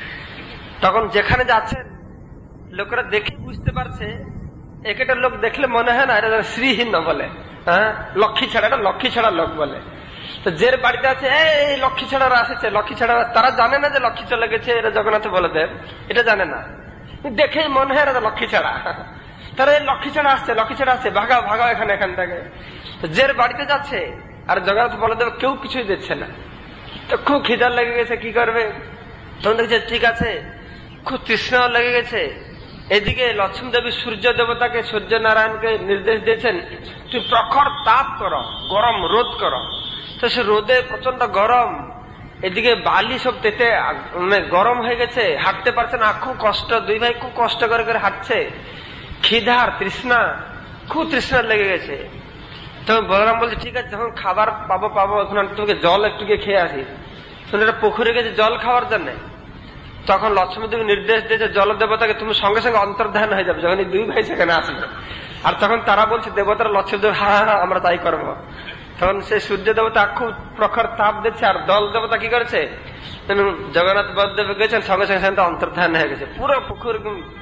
তখন যেখানে যাচ্ছেন লোকেরা দেখে বুঝতে পারছে, একটা লোক দেখলে মনে হয় না এটা শ্রীহীন বলে, হ্যাঁ লক্ষ্মী ছাড়া, এটা লক্ষ্মী ছাড়া লোক বলে। তো যে বাড়িতে আছে এই লক্ষ্মী ছাড়ারা আসছে, লক্ষ্মী ছাড়া, তারা জানে না যে লক্ষ্মী চলে গেছে, এটা জগন্নাথ বলদেব এটা জানে না, দেখেই মনে হয় এটা লক্ষ্মী ছাড়া, তারা এই লক্ষ্মী ছাড়া আসছে, লক্ষ্মী ছাড়া আসছে, ভাগাও ভাগাও এখান থেকে। যে বাড়িতে যাচ্ছে আর জগন্নাথ বলদেব কেউ কিছুই দিচ্ছে না। তো খুব খিদার লেগে গেছে, কি করবে, তখন দেখছে ঠিক আছে, খুব তৃষ্ণাও লেগে গেছে। এদিকে লক্ষ্মী দেবী সূর্য দেবতাকে, সূর্য নারায়ণকে নির্দেশ দিয়েছেন তুই প্রখর তাপ করো, গরম রোদ করো। তো সে রোদে প্রচন্ড গরম, এদিকে বালি সব তেতে গরম হয়ে গেছে, হাঁটতে পারছে না, খুব কষ্ট, দুই ভাই খুব কষ্ট করে করে হাঁটছে, খিদার তৃষ্ণা, খুব তৃষ্ণা লেগে গেছে। তখন বলরাম বলছে ঠিক আছে, যখন খাবার পাবো এখন তোকে জল একটু খেয়ে আসি। একটা পুকুরে গেছে জল খাওয়ার জন্য। তখন লক্ষ্মী দেবী নির্দেশ দিয়েছে জল দেবতাকে তুমি সঙ্গে সঙ্গে অন্তর্ধান হয়ে যাবে যখন এই দুই ভাই সেখানে আসবে। আর তখন তারা বলছে দেবতারা, লক্ষ্মী দেব হ্যাঁ হ্যাঁ আমরা তাই করবো। তখন সেই সূর্য দেবতা খুব প্রখর তাপ দিচ্ছে, আর জল দেবতা কি করেছে, জগন্নাথ বলদেব গেছেন সঙ্গে সঙ্গে সেখানে অন্তর্ধান হয়ে গেছে, পুরো পুকুর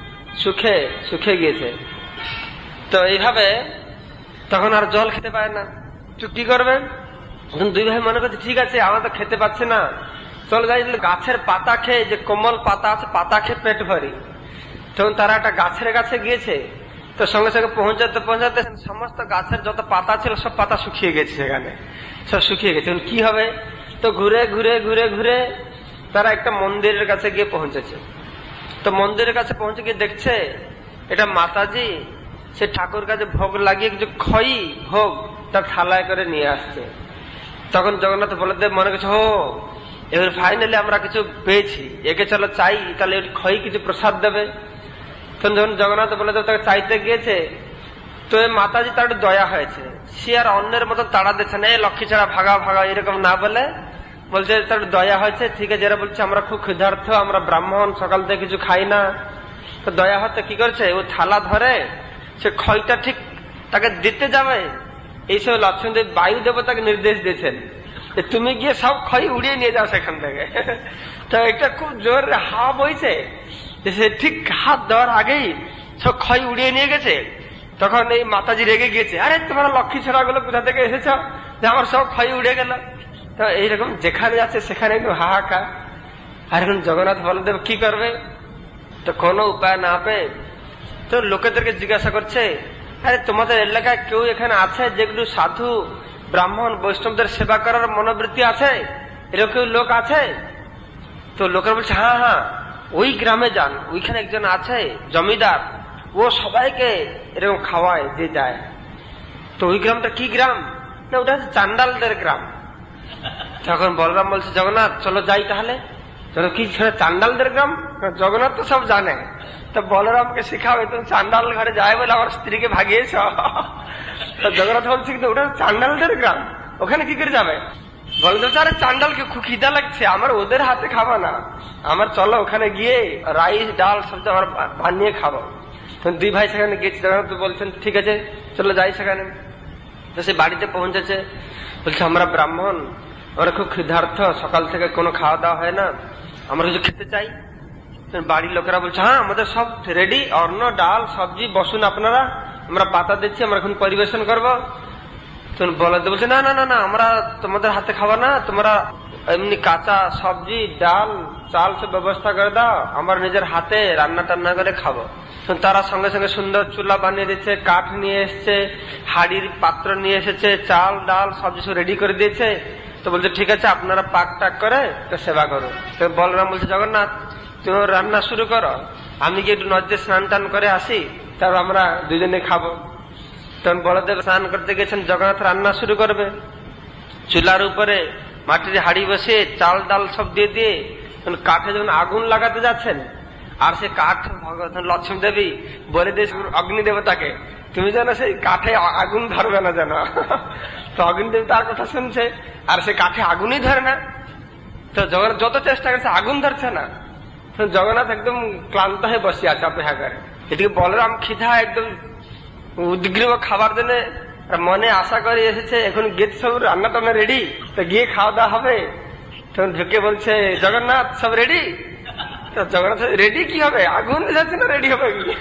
শুকিয়ে গিয়েছে। তো এইভাবে তখন আর জল খেতে পায় না, তো কি করবেন, দুই ভাই মনে করছে ঠিক আছে আমরা তো খেতে পাচ্ছি না, চলে যাই গাছের পাতা খেয়ে, যে কোমল পাতা আছে পাতা খেয়ে পেট ভরি। তখন তারা একটা গাছের কাছে গিয়েছে, তো সঙ্গে সঙ্গে পৌঁছাতে সমস্ত গাছের যত পাতা ছিল সব পাতা শুকিয়ে গেছে, সেখানে সব শুকিয়ে গেছে। কি হবে, তো ঘুরে ঘুরে ঘুরে ঘুরে তারা একটা মন্দিরের কাছে গিয়ে পৌঁছেছে। তো মন্দিরের কাছে পৌঁছে গিয়ে দেখছে এটা মাতাজি সে ঠাকুর কাছে ভোগ লাগিয়ে কিছু খই ভোগ তার থালায় করে নিয়ে আসছে। তখন জগন্নাথ বলদেব মনে করছে ও এবার ফাইনালি আমরা কিছু পেয়েছি, একে চলো চাই, তাহলে খই কিছু প্রসাদ দেবে। তখন যখন জগন্নাথ বলদেব তাকে চাইতে গিয়েছে, তো মাতাজি তার একটু দয়া হয়েছে, সে আর অন্যের মতো তাড়া দিচ্ছে না, লক্ষ্মী ছাড়া ভাগা এরকম না বলে বলছে তার দয়া হয়েছে, ঠিক আছে এরা বলছে আমরা খুব ক্ষুধার্থ, আমরা ব্রাহ্মণ, সকাল থেকে কিছু খাই না। তো দয়া হতে কি করছে, ও থালা ধরে সে খইটা ঠিক তাকে দিতে যাবে, এইসব লক্ষ্মীদেব বায়ু দেবতাকে নির্দেশ দিয়েছেন যে তুমি গিয়ে সব খই উড়িয়ে নিয়ে যাও সেখান থেকে। তো এটা খুব জোর হাওয়া বইছে, সে ঠিক হাত দেওয়ার আগেই সব খই উড়িয়ে নিয়ে গেছে। তখন এই মাতাজি রেগে গিয়েছে, আরে তোমরা লক্ষ্মী ছাড়া গুলো কোথা থেকে এসেছ যে আমার সব খই উড়ে গেল। তো এইরকম যেখানে যাচ্ছে সেখানে একটু হাহাকার। আর এখন জগন্নাথ বলদেব কি করবে, তো কোনো উপায় না পেয়ে তো লোকেদেরকে জিজ্ঞাসা করছে, আরে তোমাদের এলাকায় কেউ এখানে আছে যেগুলো সাধু ব্রাহ্মণ বৈষ্ণবদের সেবা করার মনোবৃত্তি আছে, এরকম লোক আছে? তো লোকেরা বলছে হ্যাঁ হ্যাঁ ওই গ্রামে যান, ওইখানে একজন আছে জমিদার, ও সবাইকে এরকম খাওয়ায় যে যায়। তো ওই গ্রামটা কি গ্রাম, না ওটা হচ্ছে চান্ডালদের গ্রাম। তখন বলরাম বলছে জগন্নাথ চলো যাই তাহলে। চলো কি চান্ডালদের গ্রাম, জগন্নাথ তো সব জানে, তো বলরামকে শিখাবে, তুমি চান্ডাল ঘরে যায় বলে আমার স্ত্রীকে ভাগিয়েছ। জগন্নাথ বলছে কিন্তু ওটা চান্ডালদের গ্রাম, ওখানে কি করে যাবে? বলতে আরে চান্ডালকে খুব খিদা লাগছে, আমার ওদের হাতে খাবো না, আমার চলো ওখানে গিয়ে রাইস ডাল সবজি আমার বানিয়ে খাবো। দুই ভাই সেখানে গিয়েছে, জগন্নাথ বলছেন ঠিক আছে চলো যাই সেখানে। তো সে বাড়িতে পৌঁছেছে, বলছে আমরা ব্রাহ্মণ, আমরা খুব ক্ষুধার্থ, সকাল থেকে কোনো খাওয়া দাওয়া হয় না, আমরা কিছু খেতে চাই। বাড়ির লোকেরা বলছে হ্যাঁ আমাদের সব রেডি, অন্ন ডাল সবজি, বসুন আপনারা, আমরা পাতা দিচ্ছি, আমরা এখন পরিবেশন করবো। তখন বলতে বলছে না না না না আমরা তোমাদের হাতে খাবো না, তোমরা এমনি কাঁচা সবজি ডাল চাল সব ব্যবস্থা করে দাও, আমার নিজের হাতে রান্না টান্না করে খাবো। তারা সঙ্গে সঙ্গে সুন্দর চুলা বানিয়ে দিচ্ছে, কাঠ নিয়ে এসছে, হাড়ির পাত্র নিয়ে এসেছে, চাল ডাল সবজি সব রেডি করে দিয়েছে। তো বলছে ঠিক আছে আপনারা পাক টাক করে তো সেবা করো। তো বলরাম বলছে জগন্নাথ তুমি রান্না শুরু করো, আমি কি একটু নদীতে স্নান টান করে আসি, তারপর আমরা দুজনে খাবো। তখন বলদেব স্নান করতে গেছেন, জগন্নাথ রান্না শুরু করবে। চুলার উপরে মাটির হাড়ি বসে চাল ডাল সব দিয়ে দিয়ে কাঠে যখন আগুন লাগাতে যাচ্ছেন, আর সে কাঠ লক্ষ্মী দেবী বলে দিয়েছে অগ্নি দেবতাকে তুমি যেন সেই কাঠে আগুন ধরবে না যেন। তো অগ্নিদেব তার কথা শুনছে, আর সে কাঠে আগুনই ধরে না। তো জগন্নাথ যত চেষ্টা করছে আগুন ধরছে না। জগন্নাথ একদম ক্লান্ত হয়ে বসে আছে অপেক্ষা করে। এদিকে বলরাম খিদা একদম উদ্গ্রীব খাবার জন্য মনে আশা করে এসেছে, এখন গেট সব রান্না টান্না রেডি, তো গিয়ে খাওয়া দাওয়া হবে। তখন ঢুকে বলছে জগন্নাথ সব রেডি? তো জগন্নাথ রেডি কি হবে, আগুন যাচ্ছে না, রেডি হবে কি?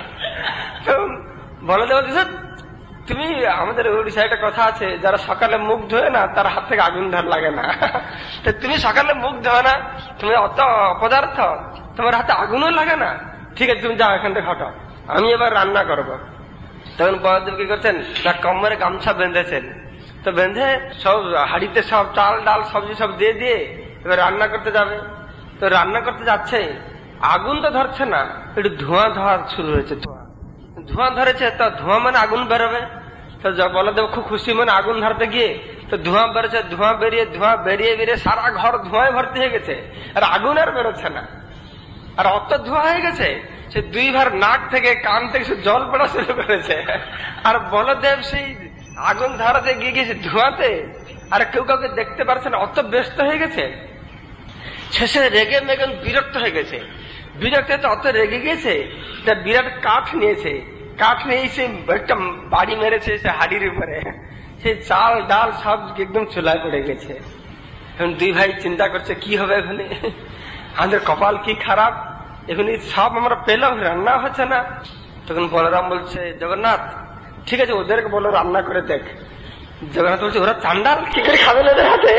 বলদেব বলছে তুমি, আমাদের ওড়িশায় একটা কথা আছে, যারা সকালে মুখ ধোয় না তার হাত থেকে আগুন ধার লাগে না। তো তুমি সকালে মুখ ধোয় না, তুমি অত অপদার্থ, তোমার হাতে আগুনও লাগে না, ঠিক আছে তুমি যাও এখান থেকে হটো, আমি এবার রান্না করবো। তখন বলদেব কি করছেন, তার কোমরে গামছা বেঁধেছেন। তো বেঁধে সব হাড়িতে সব চাল ডাল সবজি সব দিয়ে দিয়ে এবার রান্না করতে যাবে। তো রান্না করতে যাচ্ছে, আগুন তো ধরছে না, একটু ধোঁয়া ধোয়া শুরু হয়েছে। ধোঁয়া ধরেছে, তো ধোঁয়া মানে আগুন বেরোবে। তো বলদেব খুব খুশি মনে আগুন ধরতে গিয়ে তো ধোঁয়া বেরোচ্ছে, ধোঁয়া বেরিয়ে বেরিয়ে সারা ঘর ধোঁয়ায় ভর্তি হয়ে গেছে, আর আগুন আর বেরোচ্ছে না। আর অত ধোঁয়া হয়ে গেছে, সে দুই ভার নাক থেকে কান থেকে সে জল পড়া শুরু করেছে। আর বলদেব সেই আগুন ধরাতে গিয়ে গেছে ধোঁয়াতে, আর কেউ কাউকে দেখতে পারছে না, অত ব্যস্ত হয়ে গেছে। শেষে রেগে মেগে বিরক্ত হয়ে গেছে। বিরক্ত হতে অত রেগে গেছে, বিরাট কাঠ নিয়েছে, কাঠ নিয়ে সে একটা বাড়ি মেরেছে সে হাড়ির উপরে, সেই চাল ডাল সব একদম চুলায় পড়ে গেছে। এখন দুই ভাই চিন্তা করছে কি হবে, এখানে আমাদের কপাল কি খারাপ, এখানে সব আমরা পেলাম, রান্না হচ্ছে না। তখন বলরাম বলছে জগন্নাথ ঠিক আছে ওদেরকে বলো রান্না করে দেখ। জগন্নাথ বলছে ওরা চান্ডাল কি করে খাবে না ওদের হাতে?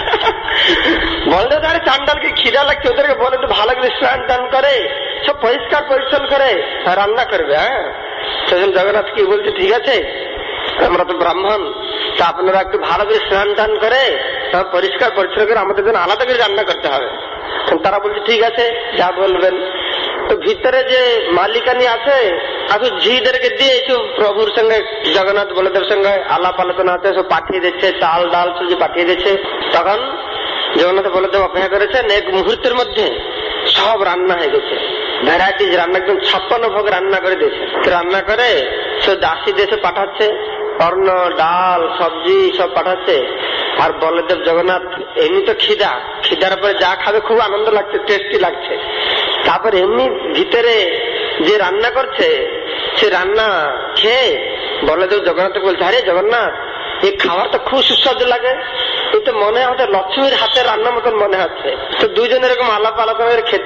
বলতে তাহলে চান্ডালকে খিদা লাগছে, ওদেরকে বলে তো ভালো করে স্নান টান করে সব পরিষ্কার পরিচ্ছন্ন করে রান্না করবে। হ্যাঁ, সেদিন জগন্নাথ কি বলছে, ঠিক আছে আমরা তো ব্রাহ্মণ, তা আপনারা একটু ভালো করে স্নান টান করে পরিষ্কার পরিচ্ছন্ন করে আমাদের জন্য আলাদা করে রান্না করতে হবে। তারা বলছে ঠিক আছে যা বলবেন। তো ভিতরে যে মালিকানি আছে আগে ঝিদেরকে দিয়ে একটু প্রভুর সঙ্গে জগন্নাথ বলদেব সঙ্গে আলাপ আলোচনা আছে, সব পাঠিয়ে দিচ্ছে, চাল ডাল সবজি পাঠিয়ে দিচ্ছে। তখন জগন্নাথ বলদেব অপেক্ষা করেছেন, এক মুহূর্তের মধ্যে সব রান্না হয়ে গেছে, ভ্যারাইটিজ রান্না, একদম 56 ভোগ রান্না করে দিয়েছে। রান্না করে সব দাসী দেশে পাঠাচ্ছে, অন্ন ডাল সবজি সব পাঠাচ্ছে। আর বলদেব জগন্নাথ এমনি তো খিদার পরে যা খাবে খুব আনন্দ লাগছে, টেস্টি লাগছে। তারপর এমনি ভিতরে যে রান্না করছে সে রান্না খেয়ে বলদেব জগন্নাথ বলছে, আরে জগন্নাথ এই খাবার তো খুব সুস্বাদু লাগে, এই তো মনে হচ্ছে লক্ষ্মীর হাতে রান্না মতন মনে হচ্ছে। তো দুইজন এরকম আলাপ আলোচনা করে খেতে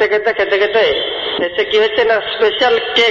এসে কি হচ্ছে না, স্পেশাল কেক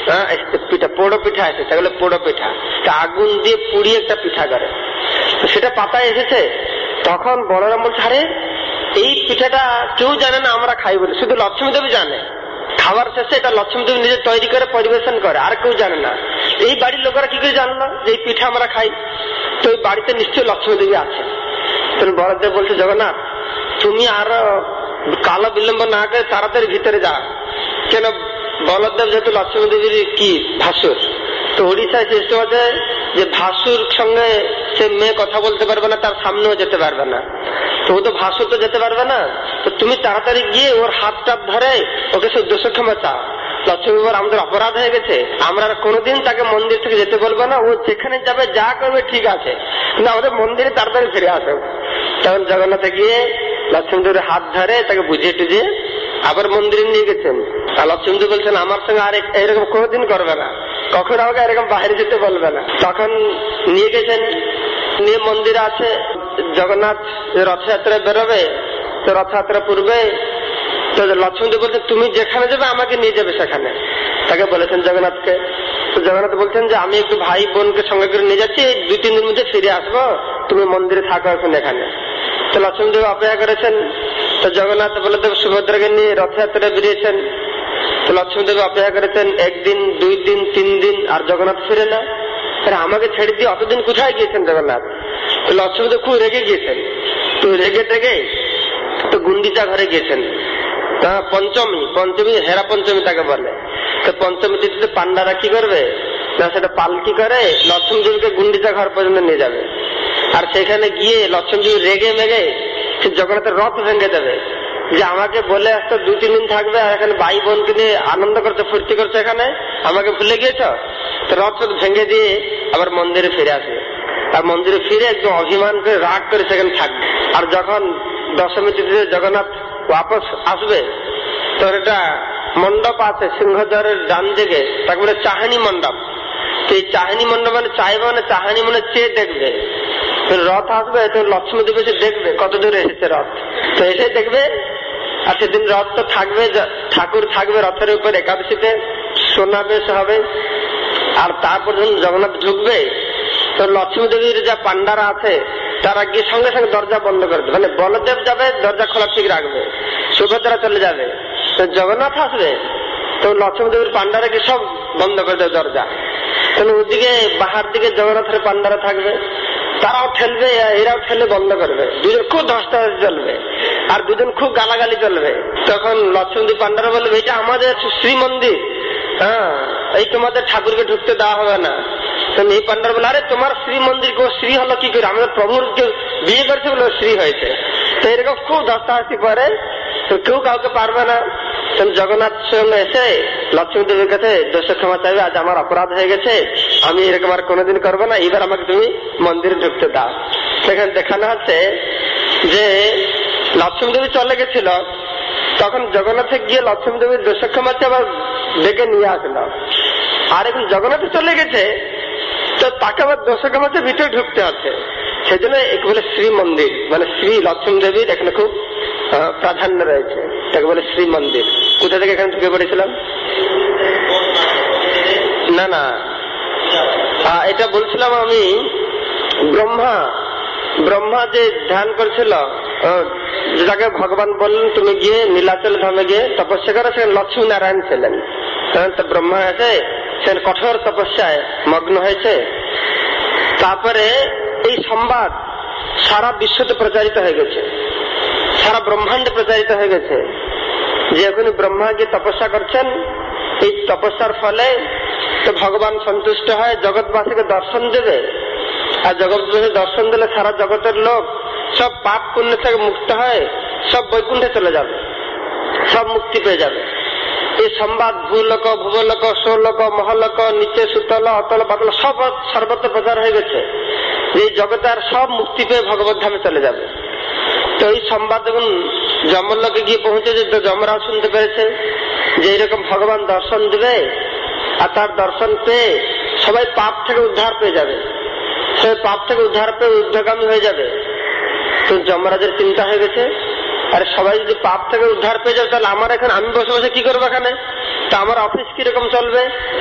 পিঠা, পোড়ো পিঠা আছে, সেগুলো পোড়ো পিঠা, আগুন দিয়ে পুড়িয়ে একটা পিঠা করে, সেটা পাতায় এসেছে। তখন বলরাম বলছে, আরে এই পিঠাটা কেউ জানে না, আমরা খাই বলে, শুধু লক্ষ্মীদেবী জানে। খাবার শেষে এটা লক্ষ্মীদেবী নিজে তৈরি করে পরিবেশন করে, আর কেউ জানে না। এই বাড়ির লোকেরা কি করে জানলো যে এই পিঠা আমরা খাই? তো এই বাড়িতে নিশ্চয়ই লক্ষ্মীদেবী আছে। তখন বলদেব বলছে, জগন্নাথ তুমি আর কালো বিলম্ব না করে তাড়াতাড়ি ভিতরে যা। কেন, বলদেব যেহেতু লক্ষ্মীদেবীর কি ভাসুর, তো ওড়িশায় সিস্টেম আছে যে ভাসুর সঙ্গে সে মেয়ে কথা বলতে পারবে না, তার সামনেও যেতে পারবে না। তো ও তো ভাসুর তো যেতে পারবে না, তো তুমি তাড়াতাড়ি গিয়ে ওর হাতটা ধরে ওকে সে উদ্দেশ্য ক্ষমা চাও, লক্ষ্মী আমাদের অপরাধ হয়ে গেছে, আমরা কোনোদিন তাকে মন্দির থেকে যেতে বলবো না, ও যেখানে যাবে যা করবে ঠিক আছে, কিন্তু আমাদের মন্দিরে তাড়াতাড়ি ফিরে আসো। তখন জগন্নাথে গিয়ে লক্ষ্মীদেবীর হাত ধরে তাকে বুঝিয়ে টুঝিয়ে আবার মন্দিরে নিয়ে গেছেন। আর লক্ষ্মীদেবী বলছেন, আমার সঙ্গে আর এরকম কোনোদিন করবে না, কখন আমাকে এরকম বাইরে যেতে বলবে না। তখন নিয়ে গেছেন, নিয়ে মন্দিরে আছে। জগন্নাথ রথযাত্রায় বেরোবে, তো রথযাত্রা পূর্বে তো লক্ষ্মীদেবী বলছেন, তুমি যেখানে যাবে আমাকে নিয়ে যাবে সেখানে, তাকে বলেছেন জগন্নাথকে। তো জগন্নাথ বলছেন যে আমি একটু ভাই বোনকে সঙ্গে করে নিয়ে যাচ্ছি, 2-3 দিনের মধ্যে ফিরে আসবো, তুমি মন্দিরে থাকো এখন এখানে। তো লক্ষ্মীদেবী অপেক্ষা করেছেন। তো জগন্নাথ বলদেব সুভদ্রাকে নিয়ে রথযাত্রায় বেরিয়েছেন। তো লক্ষ্মীদেবী অপেক্ষা করেছেন 1 দিন 2 দিন 3 দিন, আর জগন্নাথ ফিরে না। আমাকে ছেড়ে দিয়ে অতদিন কোথায় গিয়েছেন জগন্নাথ? তো লক্ষ্মীদেবী খুব রেগে গিয়েছেন। তো রেগে তো গুন্ডিচা ঘরে গিয়েছেন। তা পঞ্চমী হেরা পঞ্চমী তাকে বলে। তো পঞ্চমী তিথিতে পান্ডারা কি করবে না, সেটা পালকি করে লক্ষ্মীদেবীকে গুন্ডিচা ঘর পর্যন্ত নিয়ে যাবে। আর সেখানে গিয়ে লক্ষ্মীদেবী রেগে মেগে সে জগন্নাথের রথ ভেঙে দেবে, যে আমাকে বলে আসতো 2-3 দিন থাকবে, আর এখানে ভাই বোনকে নিয়ে আনন্দ করতে ফুর্তি করছে, এখানে আমাকে ভুলে গিয়েছ। রথ ভেঙে দিয়ে আবার মন্দিরে ফিরে আসবে, আর মন্দিরে ফিরে একদম অভিমান করে রাগ করে সেখানে থাকবে। আর যখন দশমী তিথিতে জগন্নাথ ওয়াপস আসবে তোর একটা মণ্ডপ আছে সিংহদ্বারের ডান দিকে, তাকে বলে চাহানি মণ্ডপ। এই চাহানি মণ্ডপ মানে চাইবে মানে চাহানি মানে চেয়ে দেখবে। রথ আসবে তো লক্ষ্মী দেবী এসে দেখবে কত দূরে এসেছে রথ, তো এসে দেখবে। আর সেদিন রথ তো থাকবে, ঠাকুর থাকবে রথের উপর একাদশীতে, সোনাবেশ হবে। আর তারপর যখন জগন্নাথ ঢুকবে তো লক্ষ্মী দেবীর যা পান্ডারা আছে তারা গিয়ে সঙ্গে সঙ্গে দরজা বন্ধ করে দেবে, মানে বলদেব যাবে দরজা খোলা ঠিক রাখবে, সুভদ্রা চলে যাবে। তো জগন্নাথ আসবে তো লক্ষ্মী দেবীর পান্ডারা কি সব বন্ধ করে দেবে দরজা। তাহলে ওদিকে বাহার দিকে জগন্নাথের পান্ডারা থাকবে, তারাও ঠেলবে, এরাও ঠেলে বন্ধ করবে। দুজন খুব ধস্তাধস্তি চলবে আর দুজন খুব গালাগালি চলবে। তখন লক্ষ্মী পান্ডারা বলবে এটা আমাদের শ্রীমন্দির, হ্যাঁ এই তোমাদের ঠাকুরকে ঢুকতে দেওয়া হবে না। এই পান্ডার বলে আরে তোমার শ্রীমন্দির কেউ শ্রী হলো কি করে, আমাদের প্রভুর কেউ বিয়ে করেছে বলে শ্রী হয়েছে। তো এরকম খুব ধস্তাধস্তি করে, তো কেউ কাউকে পারবে না। জগন্নাথ সঙ্গে এসে লক্ষ্মী দেবীর কাছে দোষ ক্ষমা চাইবে, আজ আমার অপরাধ হয়ে গেছে, আমি এরকম আর কোনোদিন করবো না, এবার আমাকে তুমি মন্দিরে ঢুকতে দাও। সেখানে দেখানো হচ্ছে যে লক্ষ্মী দেবী চলে গেছিল, তখন জগন্নাথে গিয়ে লক্ষ্মী দেবীর দোষ ক্ষমা চেয়ে আবার ডেকে নিয়ে আসলো। আর এখন জগন্নাথে চলে গেছে তো তাকে আবার দোষ ক্ষমা চেয়ে ভিতরে ঢুকতে আছে। সেই জন্য একে বলে শ্রী মন্দির, মানে শ্রী লক্ষ্মী দেবীর এখানে খুব প্রাধান্য রয়েছে, তাকে বলে শ্রী মন্দির। কোথা থেকে এখানে ঢুকে পড়েছিলাম? না না, এটা বলছিলাম আমি ব্রহ্মা যে ধ্যান করছিল, যাকে ভগবান বললেন তুমি গিয়ে নীলাচল ধামে গিয়ে তপস্যা করো, সেখানে লক্ষ্মী নারায়ণ ছিলেন। তো ব্রহ্মা আছে সেখানে কঠোর তপস্যায় মগ্ন হয়েছে। তারপরে এই সংবাদ সারা বিশ্বতে প্রচারিত হয়ে গেছে, সারা ব্রহ্মাণ্ডে প্রচারিত হয়ে গেছে যে এখন ব্রহ্মা গিয়ে তপস্যা করছেন। এই তপস্যার ফলে তো ভগবান সন্তুষ্ট হয়, জগৎবাসীকে দর্শন দেবে। আর জগৎবাসী দর্শন দিলে সারা জগতের লোক সব পাপ পুণ্য থেকে মুক্ত হয়, সব বৈকুণ্ঠে চলে যাবে, সব মুক্তি পেয়ে যাবে। এই সংবাদ ভূলোক ভুবলোক স্বলোক মহালোক নিচে সুতল অতল পাতল সব সর্বত্র প্রচার হয়ে গেছে। এই জগতে আর সব মুক্তি পেয়ে ভগবত ধামে চলে যাবে। তো এই সংবাদ যখন যমলোকে গিয়ে পৌঁছেছে তো যমরাজ শুনতে পেরেছে যে এরকম ভগবান দর্শন দেবে, আর তার দর্শন পেয়ে সবাই পাপ থেকে উদ্ধার পেয়ে যাবে, সবাই পাপ থেকে উদ্ধার পেয়ে ঊর্ধ্বগামী হয়ে যাবে। তো যমরাজের চিন্তা হয়ে গেছে, আরে সবাই যদি পাপ থেকে উদ্ধার পেয়ে যাবে তাহলে আমার এখন আমি বসে বসে কি করবো এখানে, তা আমার অফিস কিরকম চলবে।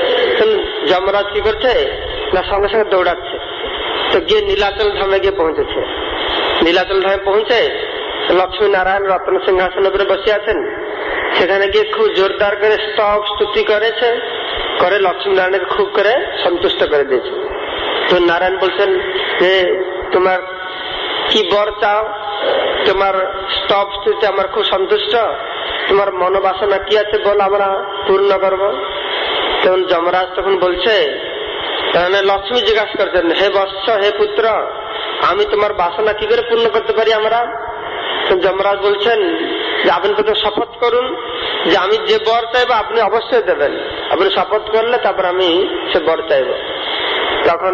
যমরাজ কি করছে না সঙ্গে সঙ্গে দৌড়াচ্ছে, তো গিয়ে নীলাচল ধামে গিয়ে পৌঁছেছে। নীলাচল ধামে পৌঁছে লক্ষ্মী নারায়ণ রত্ন সিংহাসনের উপরে বসে আছেন। সেখানে গিয়ে খুব জোরদার করে স্তব স্তুতি করেছে, করে লক্ষ্মী নারায়ণকে খুব করে সন্তুষ্ট করে দিয়েছে। তো নারায়ণ বলছেন যে তোমার কি বর চাও, তোমার স্তব স্তুতি আমার খুব সন্তুষ্ট, তোমার মনোবাসনা কি আছে বল, আমরা পূর্ণ করব। তখন যমরাজ তখন বলছে, লক্ষ্মী জিজ্ঞাসা করছেন হে বৎস হে পুত্র, আমি তোমার বাসনা কি করে পূর্ণ করতে পারি আমরা। যমরাজ বলছেন যে আপনি তো শপথ করুন যে আমি যে বর চাইবো আপনি অবশ্যই দেবেন, আপনি শপথ করলে তারপর আমি সে বর চাইব। তখন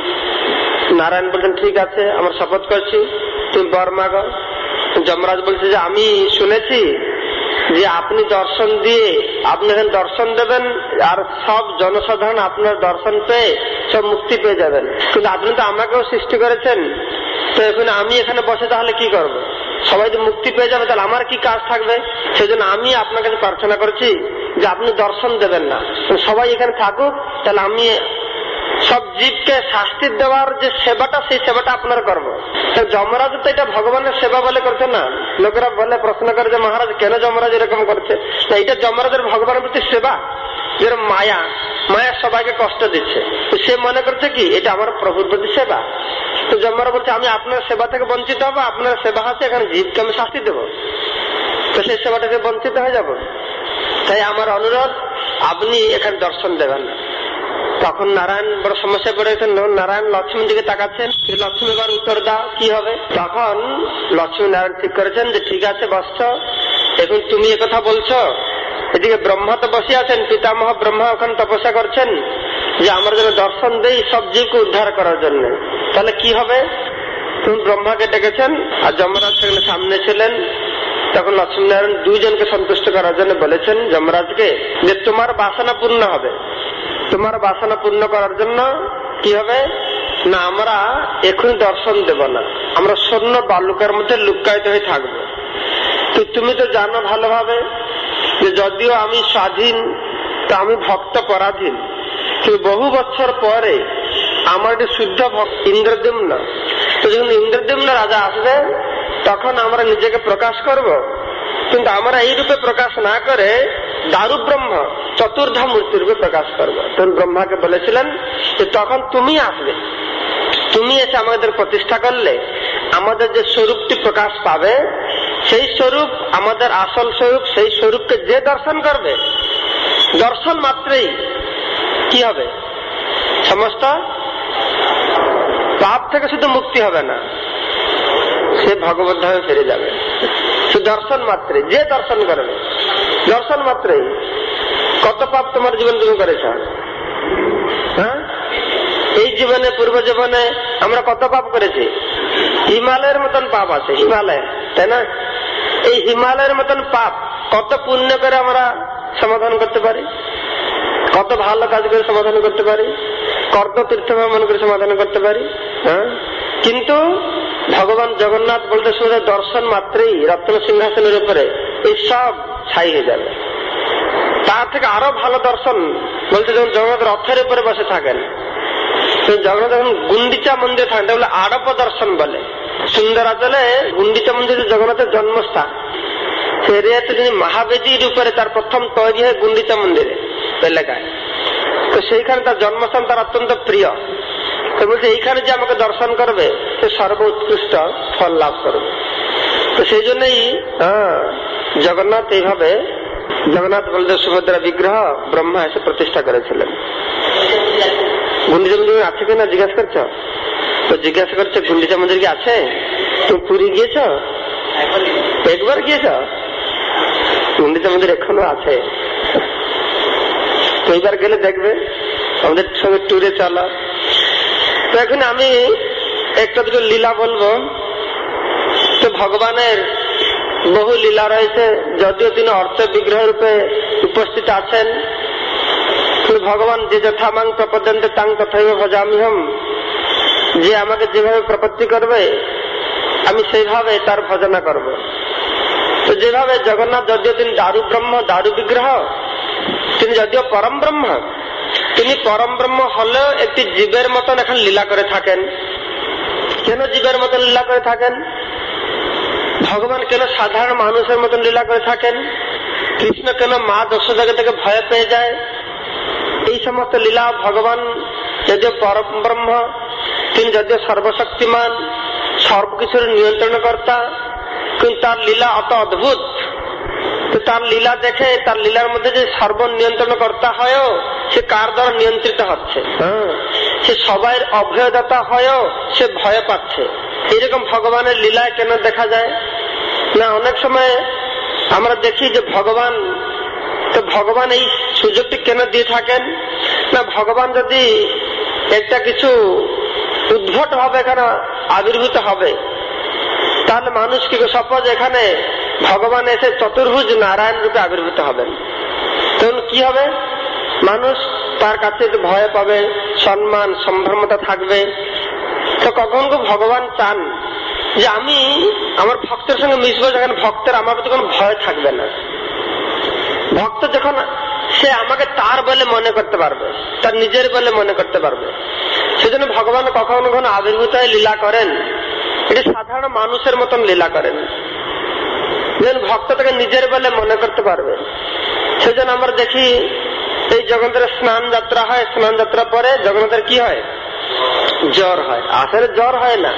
নারায়ণ বলছেন ঠিক আছে আমার শপথ করছি, তুমি বর মাগো। যমরাজ বলছে যে আমি শুনেছি যে আপনি দর্শন দিয়ে আপনি এখানে দর্শন দেবেন আর সব জনসাধারণ আপনার দর্শন পেয়ে সব মুক্তি পেয়ে যাবেন, কিন্তু আপনি তো আমাকেও সৃষ্টি করেছেন, তো এখন আমি এখানে বসে তাহলে কি করব, সবাই তো মুক্তি পেয়ে যাবে, তাহলে আমার কি কাজ থাকবে। সেই জন্য আমি আপনার কাছে প্রার্থনা করছি যে আপনি দর্শন দেবেন না, সবাই এখানে থাকুক, তাহলে আমি সব জীবকে শাস্তি দেওয়ার যে সেবাটা সেই সেবাটা আপনার করবো। যমরাজ তো এটা ভগবানের সেবা বলে করছে না। লোকেরা বলে প্রশ্ন করে যে মহারাজ কেন যমরাজ এরকম করছে, এটা যমরাজের ভগবানের প্রতি সেবা, যেরকম মায়া সবাইকে কষ্ট দিচ্ছে, তো সে মনে করছে কি এটা আমার প্রভুর প্রতি সেবা। তো যমরাজ বলছে আমি আপনার সেবা থেকে বঞ্চিত হবো, আপনার সেবা হাতে এখানে জীবকে আমি শাস্তি দেবো, তো সেই সেবা থেকে বঞ্চিত হয়ে যাব। তাই আমার অনুরোধ আপনি এখানে দর্শন দেবেন না। তখন নারায়ণ বড় সমস্যায় পড়েছেন। নারায়ণ লক্ষ্মীর দিকে তাকাচ্ছেন, লক্ষ্মী এবার উত্তর দাও কি হবে। তখন লক্ষ্মী নারায়ণ ঠিক করেছেন যে ঠিক আছে বৎস, এখন তুমি একথা বলছো, এদিকে ব্রহ্মা তো বসে আছেন, পিতামহ ব্রহ্মা ওখানে তপস্যা করছেন, যে আমার জন্য দর্শন দেই সব জীবকে উদ্ধার করার জন্য। তাহলে কি হবে? তুমি ব্রহ্মাকে ডেকেছেন আর যমরাজ সেখানে সামনে ছিলেন। তখন লক্ষ্মীনারায়ণ দুইজনকে সন্তুষ্ট করার জন্য বলেছেন যমরাজকে যে তোমার বাসনা পূর্ণ হবে। তোমার বাসনা পূর্ণ করার জন্য কি হবে না, আমরা এখনই দর্শন দেব না, আমরা স্বর্ণ বালুকার মধ্যে লুকায়িত হয়ে থাকবো। তো তুমি তো জানো ভালোভাবে যে যদিও আমি স্বাধীন, তা আমি ভক্ত পরাধীন, কিন্তু বহু বছর পরে আমার একটি শুদ্ধ ভক্ত ইন্দ্রদ্যুম্ন, তো যখন ইন্দ্রদ্যুম্ন রাজা আসবে তখন আমরা নিজেকে প্রকাশ করব। কিন্তু আমরা এই রূপে প্রকাশ না করে দারু ব্রহ্ম চতুর্ধা মূর্তি রূপে প্রকাশ করব। তখন ব্রহ্মাকে বলেছিলেন যে তখন তুমি আসবে, তুমি এসে আমাদের প্রতিষ্ঠা করলে আমাদের যে স্বরূপটি প্রকাশ পাবে, সেই স্বরূপ আমাদের আসল স্বরূপ, সেই স্বরূপকে যে দর্শন করবে, দর্শন মাত্রই কি হবে, সমস্ত পাপ থেকে শুধু মুক্তি হবে না, সে ভগবত ধামে ফিরে যাবে। দর্শন মাত্রই, যে দর্শন করবে, দর্শন মাত্রই। কত পাপ তোমার জীবন তুমি করেছ? হ্যাঁ, এই জীবনে পূর্ব জীবনে আমরা কত পাপ করেছি? হিমালয়ের মতন পাপ আছে, হিমালয়, তাই না? এই হিমালয়ের মতন পাপ কত পুণ্য করে আমরা সমাধান করতে পারি, কত ভালো কাজ করে সমাধান করতে পারি, কত তীর্থ ভ্রমণ করে সমাধান করতে পারি। হ্যাঁ, কিন্তু ভগবান জগন্নাথ বলতে শুনে দর্শন মাত্রই রত্ন সিংহাসনের উপরে এই সব ছাই হয়ে যাবে। তার থেকে আরো ভালো দর্শন বলতে যখন জগন্নাথ রথের উপরে বসে থাকেন, জগন্নাথ যখন গুন্ডিচা মন্দির থাকেন, বলে আড়প দর্শন বলে। সুন্দরাচলে গুন্ডিচা মন্দির জগন্নাথের জন্মস্থান, সে এরিয়াতে তিনি মহাবেদীর উপরে তার প্রথম তৈরি হয় গুন্ডিচা মন্দিরে এলাকায়। তো সেইখানে তার জন্মস্থান তার অত্যন্ত প্রিয়। তো বলছে এইখানে যে আমাকে দর্শন করবে সে সর্বোৎকৃষ্ট ফল লাভ করবে। তো সেই জন্যই জগন্নাথ এইভাবে, জগন্নাথ বলদেব সুভদ্রা বিগ্রহ ব্রহ্মা এসে প্রতিষ্ঠা করেছিলেন। গুন্ডিচা মন্দির আছে কিনা জিজ্ঞাসা করছ? তো জিজ্ঞাসা করছে গুন্ডিচা মন্দির কি আছে? তুমি পুরী গিয়েছ? একবার গিয়েছ? গুন্ডিচা মন্দির এখনো আছে। তো এইবার গেলে দেখবে, আমাদের সঙ্গে ট্যুরে চলো। তো এখন আমি একটা দুটো লীলা বলবো। তো ভগবানের বহু লীলা রয়েছে, যদিও তিনি অর্থ বিগ্রহ রূপে উপস্থিত আছেন, কিন্তু ভগবান যে যথা মাং প্রপদ্যন্তে তাং তথৈব ভজাম্যহম, যে আমাকে যেভাবে প্রপত্তি করবে আমি সেইভাবে তার ভজনা করব। তো যেভাবে জগন্নাথ যদিও তিনি দারু ব্রহ্ম, দারু বিগ্রহ, তিনি যদিও পরম ব্রহ্ম, তিনি পরম ব্রহ্ম হলেও একটি জীবের মতন এখন লীলা করে থাকেন। কেন জীবের মতন লীলা করে থাকেন? ভগবান কেন সাধারণ মানুষের মতন লীলা করে থাকেন? কৃষ্ণ কেন মা দশজগা থেকে ভয় পেয়ে যায়? এই সমস্ত লীলা ভগবান যদিও পরম ব্রহ্ম, তিনি যদিও সর্বশক্তিমান, সর্বকিছুর নিয়ন্ত্রণ কর্তা, কিন্তু তার লীলা অত অদ্ভুত। তো তার লীলা দেখে, তার লীলার মধ্যে যে সর্বনিয়ন্ত্রণ কর্তা হয়েও সে কার দ্বারা নিয়ন্ত্রিত হচ্ছে, সে সবাই অভয়দাতা হয়েও সে ভয় পাচ্ছে। এরকম ভগবানের লীলায় কেন দেখা যায় না? অনেক সময় আমরা দেখি যে ভগবান, তো ভগবান এই সুযোগটি কেন দিয়ে থাকেন না, ভগবান যদি একটা কিছু উদ্ভট ভাবে এখানে আবির্ভূত হবে, তাহলে মানুষ কি, সাপোজ এখানে ভগবান এসে চতুর্ভুজ নারায়ণ রূপে আবির্ভূত হবেন, তখন কি হবে? মানুষ তার কাছে ভয় পাবে, সম্মান সম্ভ্রমতা থাকবে। তো কখন ভগবান চান যে আমি আমার ভক্তের সঙ্গে মিশবো, যেখানে ভক্তের আমার প্রতি কোনো ভয় থাকবে না। ভক্ত যখন সে আমাকে তার বলে মনে করতে পারবে, তার নিজের বলে মনে করতে পারবে, সেজন্য ভগবান কখনো কখনো আবির্ভূত হয়ে লীলা করেন, এটা সাধারণ মানুষের মতন লীলা করেন, যেন ভক্ত তাকে নিজের বলে মনে করতে পারবে। সেজন্য আমরা দেখি এই জগন্নাথের স্নান যাত্রা হয়, স্নান যাত্রা পরে জগন্নাথের কি হয়? জ্বর হয়। আসলে জ্বর হয় না,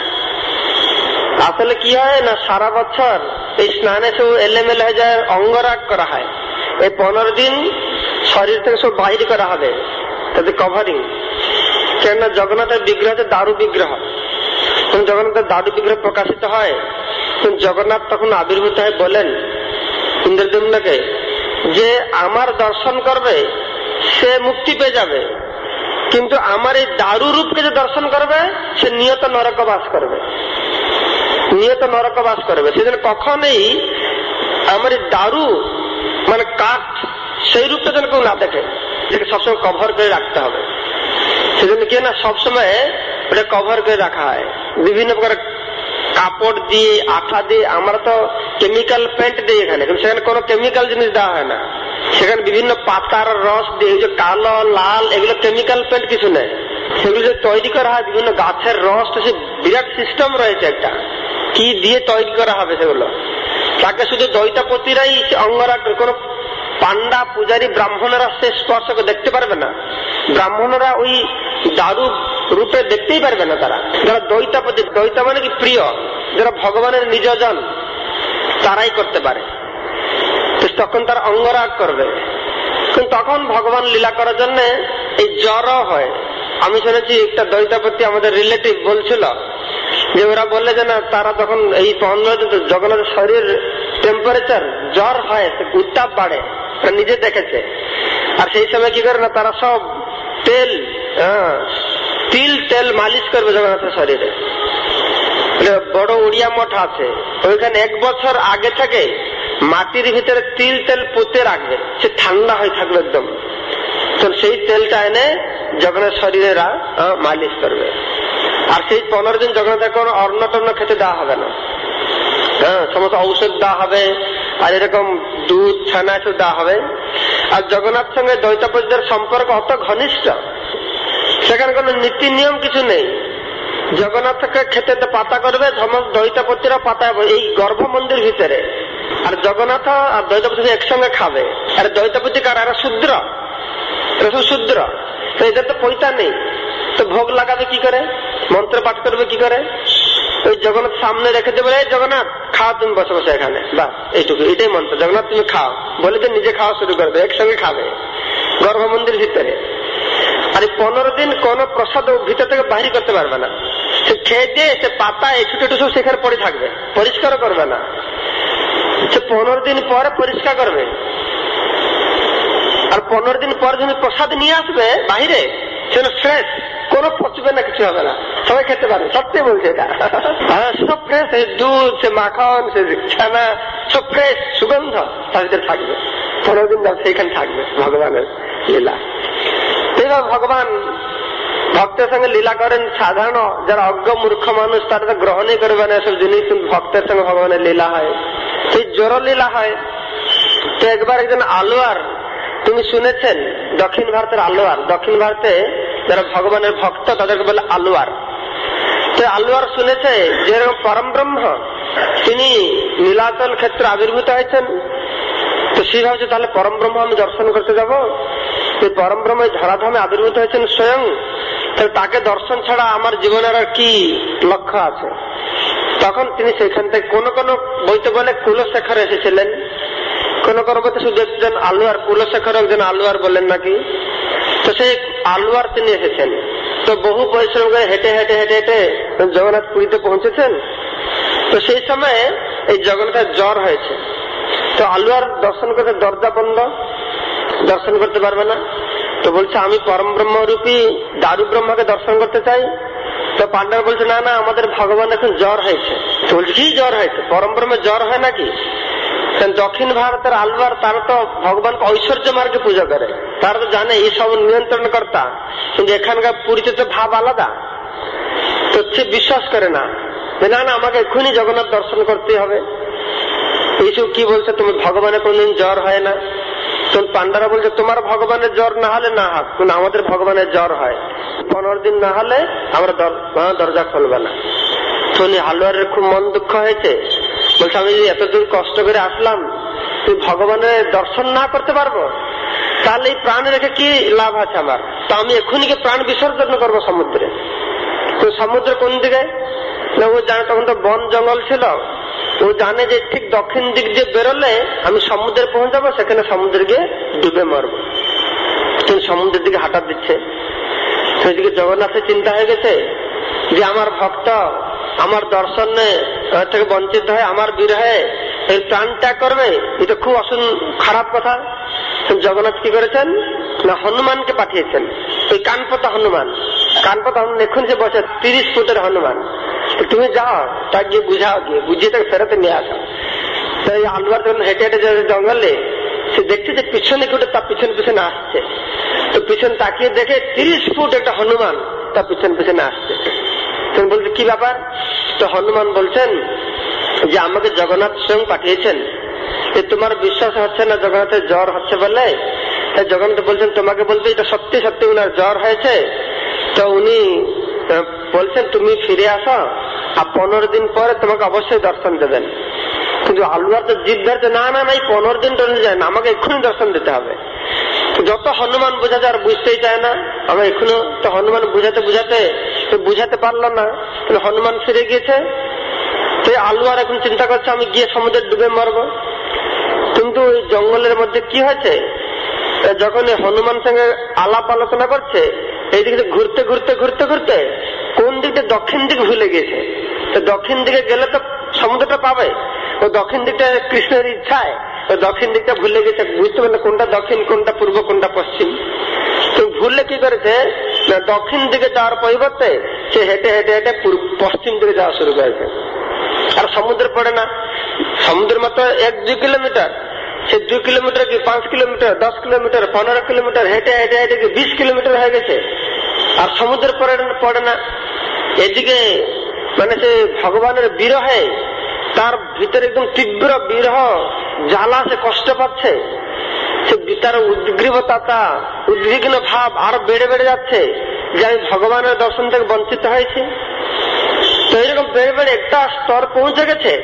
আসলে কি হয় না, সারা বছর এই স্নানে সব এলেমেলে হয়ে যায়, অঙ্গরাগ করা হয়। এই 15 দিন শরীর থেকে সব বাইর করা হবে, তাদের কভারিং। কেননা জগন্নাথের বিগ্রহ হচ্ছে দারু বিগ্রহ। জগন্নাথের দারু বিগ্রহ প্রকাশিত হয়, জগন্নাথ তখন আবির্ভূত হয়ে বলেন ইন্দ্রদ্যুম্নকে যে আমার দর্শন করবে সে মুক্তি পেয়ে যাবে, কিন্তু আমার এই দারু রূপকে যে দর্শন করবে সে নিয়ত নরকবাস করবে, নিয়ত নরকবাস করবে। সেজন্য কখনোই আমার এই দারু মানে কাঠ সেই রূপটা যেন কেউ না দেখে, যেটা সবসময় কভার করে রাখতে হবে। সেজন্য কি না সবসময় ওটা কভার করে রাখা হয় বিভিন্ন প্রকার কাপড় দিয়ে, আঠা দিয়ে। আমরা তো কেমিক্যাল পেন্ট দিই এখানে, কিন্তু সেখানে কোনো কেমিক্যাল জিনিস দেওয়া হয় না। সেখানে বিভিন্ন পাতার রস দিয়ে, যে কালো লাল এগুলো কেমিক্যাল পেন্ট কিছু নেই। সেগুলো যে তৈরি করা হয় বিভিন্ন গাছের রস, তো সে বিরাট সিস্টেম রয়েছে একটা, কি দিয়ে তৈরি করা হবে সেগুলো। তাকে শুধু দৈতাপতিরাই অঙ্গরাগ, কোন পান্ডা পূজারী ব্রাহ্মণেরা সে স্পর্শ করে দেখতে পারবে না। ব্রাহ্মণরা ওই দারু রূপে দেখতেই পারবে না। তারা যারা দৈতাপতি, দৈতা মানে কি প্রিয়, যারা ভগবানের নিজজন, তারাই করতে পারে। তখন তারা অঙ্গরাগ করবে। কিন্তু তখন ভগবান লীলা করার জন্য এই জ্বর হয়। আমি শুনেছি একটা দৈতাপতি আমাদের রিলেটিভ বলছিল যে ওরা বললে যে না, তারা তখন এই 15 দিন জগন্নাথের শরীর টেম্পারেচার জ্বর হয়, উত্তাপ বাড়ে, নিজে দেখেছে। আর সেই সময় কি করে না, তারা সব তেল তিল তেল মালিশ করবে জগন্নাথের শরীরে। বড় উড়িয়া মঠ আছে, ওইখানে 1 বছর আগে থেকে মাটির ভিতরে তিল তেল পুঁতে রাখবে, সে ঠান্ডা হয়ে থাকবে একদম। তো সেই তেলটা এনে জগন্নাথ শরীরেরা মালিশ করবে। আর সেই 15 দিন জগন্নাথের কোনো অন্ন টন্ন খেতে দেওয়া হবে না। সমস্ত ঔষধ দেওয়া হবে, আর এরকম দুধ ছানা এসব দেওয়া হবে। আর জগন্নাথ সঙ্গে দৈতাপতিদের সম্পর্ক অত ঘনিষ্ঠ, সেখানে কোনো নীতি নিয়ম কিছু নেই। জগন্নাথকে খেতে পাতা করবে, সমস্ত দৈতাপতিরা পাতা এই গর্ভ মন্দির ভিতরে। আর জগন্নাথ আর দৈতাপতি একসঙ্গে খাবে। আর দৈতাপতি কার, এরা শূদ্র, এরা সব শূদ্র, তো এদের তো পয়সা নেই, তো ভোগ লাগাবে কি করে, মন্ত্র পাঠ করবে কি করে? ওই জগন্নাথ সামনে রেখে দেবে, জগন্নাথ খাও তুমি বসে বসে এখানে, বা এইটুকু, এটাই মন্ত্র, জগন্নাথ তুমি খাও বলে তো নিজে খাওয়া শুরু করবে, একসঙ্গে খাবে গর্ভ মন্দির ভিতরে। আর 15 দিন কোন প্রসাদ ভিতর থেকে বাহির করতে পারবে না। সে খেয়ে দিয়ে সে পাতা একটু একটু সব সেখানে পড়ে থাকবে, পরিষ্কারও করবে না। সে 15 দিন পরে পরিষ্কার করবে। আর 15 দিন পর যখন প্রসাদ নিয়ে আসবে বাহিরে, সেটা ফ্রেশ, কোনো পচবে না, কিছু হবে না, সবাই খেতে পারে। সত্যি বলছে এটা, সব ফ্রেশ, দুধ, সে মাখন, সে ছানা, সব ফ্রেশ, সুগন্ধ তার ভিতরে থাকবে। 15 দিন সেইখানে থাকবে ভগবানের লীলা। এইভাবে ভগবান ভক্তের সঙ্গে লীলা করেন। সাধারণ যারা অজ্ঞ মূর্খ মানুষ তারা তো গ্রহণই করবে না এসব জিনিস, কিন্তু ভক্তের সঙ্গে ভগবানের লীলা হয়, সেই জোর লীলা হয়। তো একবার একজন আলোয়ার, তুমি শুনেছেন দক্ষিণ ভারতের আলোয়ার, দক্ষিণ ভারতে যারা ভগবানের ভক্ত তাদেরকে বলে আলোয়ার। তো আলোয়ার শুনেছে যে পরম ব্রহ্ম তিনি নীলাচল ক্ষেত্রে আবির্ভূত হয়েছেন। তো সে ভাবছে তাহলে পরম ব্রহ্ম আমি দর্শন করতে যাব। পরম ব্রহ্ম ধরাধামে আবির্ভূত হয়েছেন স্বয়ং, তাহলে তাকে দর্শন ছাড়া আমার জীবনের আর কি লক্ষ্য আছে? তখন তিনি সেখান থেকে কোন কোন বইতে বলে কুলশেখর এসেছিলেন, কোন কোন বইতে শুধু একজন আলোয়ার, কুলশেখর একজন আলোয়ার বললেন নাকি। তো সেই আলোয়ার তিনি এসেছেন। তো বহু পরিশ্রম করে হেঁটে হেঁটে হেঁটে হেঁটে জগন্নাথ পুরীতে পৌঁছেছেন। তো সেই সময় এই জগন্নাথের জ্বর হয়েছে। তো আলোয়ার দর্শন করতে দরজা বন্ধ, দর্শন করতে পারবে না। তো বলছে আমি পরম ব্রহ্মরূপী দারু ব্রহ্মকে দর্শন করতে চাই। তো পান্ডার বলছে না না, আমাদের ভগবান এখন জ্বর হয়েছে। তো বলছে কি জ্বর হয়েছে? পরম ব্রহ্মের জ্বর হয় নাকি? দক্ষিণ ভারতের আলওয়ার তারা তো ভগবানকে ঐশ্বর্য মার্গে পুজো করে, তারা তো জানে এই সব নিয়ন্ত্রণ কর্তা। কিন্তু এখানকার পুরীতে তো ভাব আলাদা, তো সে বিশ্বাস করে না, না না আমাকে এক্ষুনি জগন্নাথ দর্শন করতে হবে। এইসব কি বলছে, তুমি ভগবানের কোনদিন জ্বর হয় না? তখন পান্ডারা বলছে তোমার ভগবানের জ্বর না হলে না হোক, কিন্তু আমাদের ভগবানের জ্বর হয়, 15 দিন না হলে আমরা দরজা খুলবে না। শুনি আলোয়ারের খুব মন দুঃখ হয়েছে, বলছে আমি যদি এত দূর কষ্ট করে আসলাম, তুই ভগবানের দর্শন না করতে পারবো, তাহলে এই প্রাণ রেখে কি লাভ আছে আমার? তো আমি এক্ষুনি কি প্রাণ বিসর্জন করবো সমুদ্রে। তো সমুদ্র কোন দিকে? ও জানে তখন তো বন জঙ্গল ছিল, ও জানে যে ঠিক দক্ষিণ দিক দিয়ে বেরোলে আমি সমুদ্রে পৌঁছাবো, সেখানে সমুদ্রে গিয়ে ডুবে মরবো। কিন্তু সমুদ্রের দিকে হাঁটা দিচ্ছে। সেদিকে জগন্নাথের চিন্তা হয়ে গেছে যে আমার ভক্ত আমার দর্শনে থেকে বঞ্চিত হয়, আমার বিরহে এই প্রাণ ত্যাগ করবে, এটা খুব খারাপ কথা। জগন্নাথ কি করেছেন না, হনুমানকে পাঠিয়েছেন। ওই কানপতা হনুমান এখন যে বসে 30 ফুটের হনুমান, তুমি যাও তাকে গিয়ে বুঝাও, গিয়ে বুঝিয়ে তাকে ফেরাতে নিয়ে আসো। তো এই আলুয়ার যখন হেঁটে হেঁটে যাবে জঙ্গলে, সে দেখছে যে পিছনে কেউ তার পিছনে পিছনে আসছে। তো পিছনে তাকিয়ে দেখে 30 ফুট একটা হনুমান তার পিছনে পিছনে আসছে। তুমি বলছে কি ব্যাপার? তো হনুমান বলছেন যে আমাকে জগন্নাথ স্বয়ং পাঠিয়েছেন, তোমার বিশ্বাস হচ্ছে না জগন্নাথের জ্বর হচ্ছে বলে। তাই জগন্নাথ বলছেন তোমাকে বলতে এটা সত্যি সত্যি উনার জ্বর হয়েছে। তো উনি বলছেন তুমি ফিরে আসো, আর 15 দিন পরে তোমাকে অবশ্যই দর্শন দেবেন। কিন্তু আলুয়ার তো জিদ ধরছে, না না না 15 দিন টনে যায় না, আমাকে এক্ষুনি দর্শন দিতে হবে। যত হনুমান বোঝাতে আর বুঝতেই চায় না, আমরা এখনো তো হনুমান বুঝাতে পারলো না। হনুমান ফিরে গিয়েছে। তো আলুয়ার এখন চিন্তা করছে আমি গিয়ে সমুদ্রে ডুবে মরবো। কিন্তু ওই জঙ্গলের মধ্যে কি হয়েছে, যখন হনুমান সঙ্গে আলাপ আলোচনা করছে, এই দিকে ঘুরতে ঘুরতে ঘুরতে ঘুরতে কোন দিকটা দক্ষিণ দিক ভুলে গেছে। তো দক্ষিণ দিকে গেলে তো সমুদ্রটা পাবে, ও দক্ষিণ দিকটা কৃষ্ণের ইচ্ছায় তো দক্ষিণ দিকটা ভুলে গেছে, বুঝতে পারলে কোনটা দক্ষিণ কোনটা পূর্ব কোনটা পশ্চিম। তো ভুললে কি করেছে না, দক্ষিণ দিকে যাওয়ার পরিবর্তে সে হেঁটে হেঁটে হেঁটে পশ্চিম দিকে যাওয়া শুরু করেছে। আর সমুদ্র পড়ে না, সমুদ্রের মাত্র 1-2 কিলোমিটার, সে 2 কিলোমিটার কি 5 কিলোমিটার 10 কিলোমিটার 15 কিলোমিটার হেঁটে হেঁটে হেঁটে 20 কিলোমিটার হয়ে গেছে, আর সমুদ্র পড়ে না। এদিকে মানে সে ভগবানের বিরহে, তার ভিতরে একদম তীব্র বিরহ জ্বালা, সে কষ্ট পাচ্ছে, সে তার উদ্গ্রীবতা উদ্বিগ্ন ভাব আরো বেড়ে বেড়ে যাচ্ছে যে আমি ভগবানের দর্শন থেকে বঞ্চিত হয়েছি। তো এরকম বেড়ে বেড়ে একটা স্তর পৌঁছে গেছে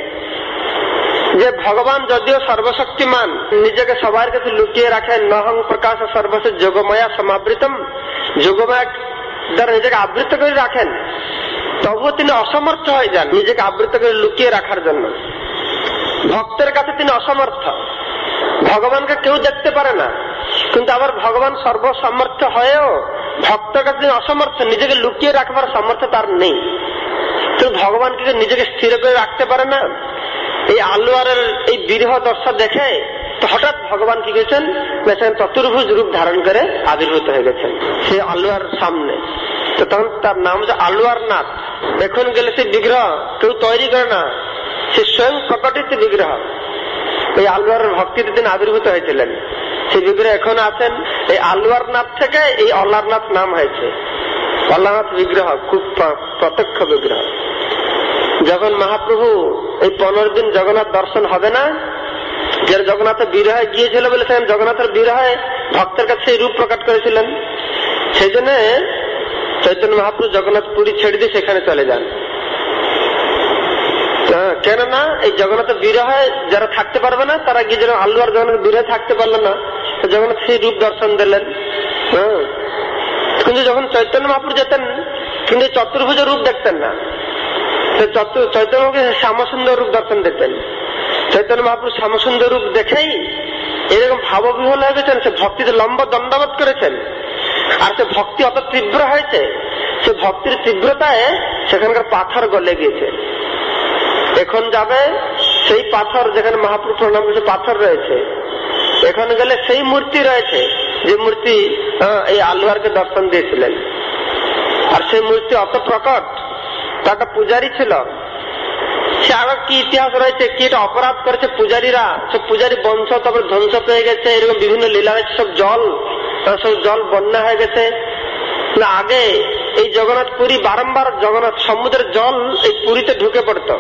যে ভগবান যদিও সর্বশক্তিমান, নিজেকে সবার কাছে লুকিয়ে রাখেন, নহং প্রকাশ সর্বস্ব যোগমায়া সমাবৃতম, যোগমায়া দ্বারা নিজেকে আবৃত করে রাখেন, তবুও তিনি অসমর্থ হয়ে যান নিজেকে আবৃত করে লুকিয়ে রাখার জন্য। ভক্তের কাছে তিনি অসমর্থ, ভগবানকে কেউ দেখতে পারে না, কিন্তু আবার ভগবান সর্বসমর্থ হয়েও ভক্তের কাছে তিনি অসমর্থ, নিজেকে লুকিয়ে রাখবার সামর্থ্য তার নেই। কিন্তু ভগবানকে নিজেকে স্থির করে রাখতে পারে না। এই আলুয়ারের এই বিরহ দশা দেখে তো হঠাৎ ভগবান কি গেছেন, চতুর্ভুজ রূপ ধারণ করে আবির্ভূত হয়ে গেছেন সে আলুয়ার সামনে। তো তখন তার নাম হচ্ছে আলুয়ার নাথ। এখন গেলে সে বিগ্রহ কেউ তৈরি করে না, সে স্বয়ং প্রকটিত বিগ্রহ। এই আলুয়ার ভক্তিতে তিনি আবির্ভূত হয়েছিলেন, সেই বিগ্রহ এখন আছেন। এই আলুয়ার নাথ থেকে এই অলারনাথ নাম হয়েছে। অলারনাথ বিগ্রহ খুব প্রত্যক্ষ বিগ্রহ। যখন মহাপ্রভু এই 15 দিন জগন্নাথ দর্শন হবে না, যে জগন্নাথের বিরহে গিয়েছিল বলে সেখানে জগন্নাথের বিরহে ভক্তের কাছে এই রূপ প্রকাশ করেছিলেন। সেই জন্য চৈতন্য মহাপ্রভু জগন্নাথ পুরী ছেড়ে দিয়ে সেখানে চলে যান। কেননা এই জগন্নাথের বিরহে যারা থাকতে পারবে না, তারা গিয়ে যেন আলুয়ার জগন্নাথ বিরহে থাকতে পারলো না, জগন্নাথ সেই রূপ দর্শন দিলেন। কিন্তু যখন চৈতন্য মহাপ্রভু যেতেন, কিন্তু চতুর্ভুজ রূপ দেখতেন না, চৈতন্যকে শ্যামসুন্দর রূপ দর্শন দিতেন। চৈতন্য মহাপ্রভু শ্যামসুন্দর রূপ দেখেই এরকম ভাববিহ্বল হয়ে গেছেন, সে ভক্তিতে লম্বা দণ্ডবোধ করেছেন। আর সে ভক্তি অত তীব্র হয়েছে, সে ভক্তির তীব্রতায় সেখানকার পাথর গলে গিয়েছে। এখন যাবে সেই পাথর, যেখানে মহাপ্রভু প্রণাম করেছে পাথর রয়েছে, এখন গেলে সেই মূর্তি রয়েছে যে মূর্তি এই আলুয়ারকে দর্শন দিয়েছিলেন। আর সেই মূর্তি অত প্রকট, তার একটা পূজারী ছিল, সে আরো কি ইতিহাস রয়েছে, কি এটা অপরাধ করেছে পূজারীরা, সব পূজারী বংশ তারপর ধ্বংস পেয়ে গেছে, এরকম বিভিন্ন লীলা হয়েছে, সব জল বন্যা হয়ে গেছে। আগে এই জগন্নাথ পুরী বারংবার জগন্নাথ সমুদ্রের জল এই পুরীতে ঢুকে পড়তো,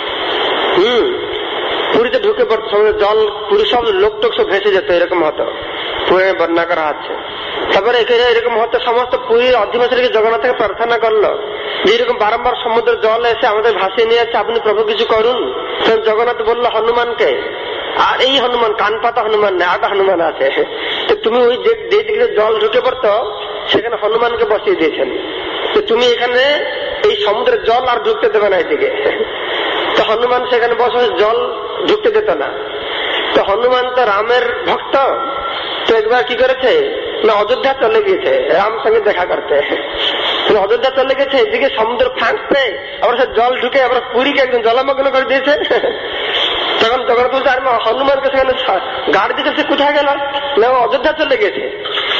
পুরীতে ঢুকে পড়তো সমুদ্রের জল, পুরী সব লোক টোক সব ভেসে যেত, এরকম হতো, পুরাণে বর্ণনা করা আছে। তারপরে এরকম হতো, সমস্ত পুরীর অধিবাসীকে জগন্নাথকে প্রার্থনা করলো যে এরকম বারংবার সমুদ্রের জল এসে আমাদের ভাসিয়ে নিয়ে যাচ্ছে, আপনি প্রভু কিছু করুন। জগন্নাথ বললো হনুমানকে, আর এই হনুমান কানপাতা হনুমান নেই, আটা হনুমান আছে, তো তুমি ওই যে দিকে জল ঢুকে পড়তো সেখানে হনুমানকে বসিয়ে দিয়েছেন, তো তুমি এখানে এই সমুদ্রের জল আর ঢুকতে দেবে না এদিকে। তো হনুমান সেখানে বসে জল ঢুকতে দিত না। তো হনুমান তো রামের ভক্ত, তো একবার কি করেছে না অযোধ্যা চলে গিয়েছে রাম সঙ্গে দেখা করতে। অযোধ্যা চলে গেছে, এদিকে সমুদ্র ফাঁক পেয়ে আবার সে জল ঢুকে আবার পুরীকে একদম জলমগ্ন করে দিয়েছে। তখন জগন্নাথ বলছে আর হনুমানকে সেখানে গাড়ি দিতে, সে কোথায় গেল না অযোধ্যা চলে গেছে।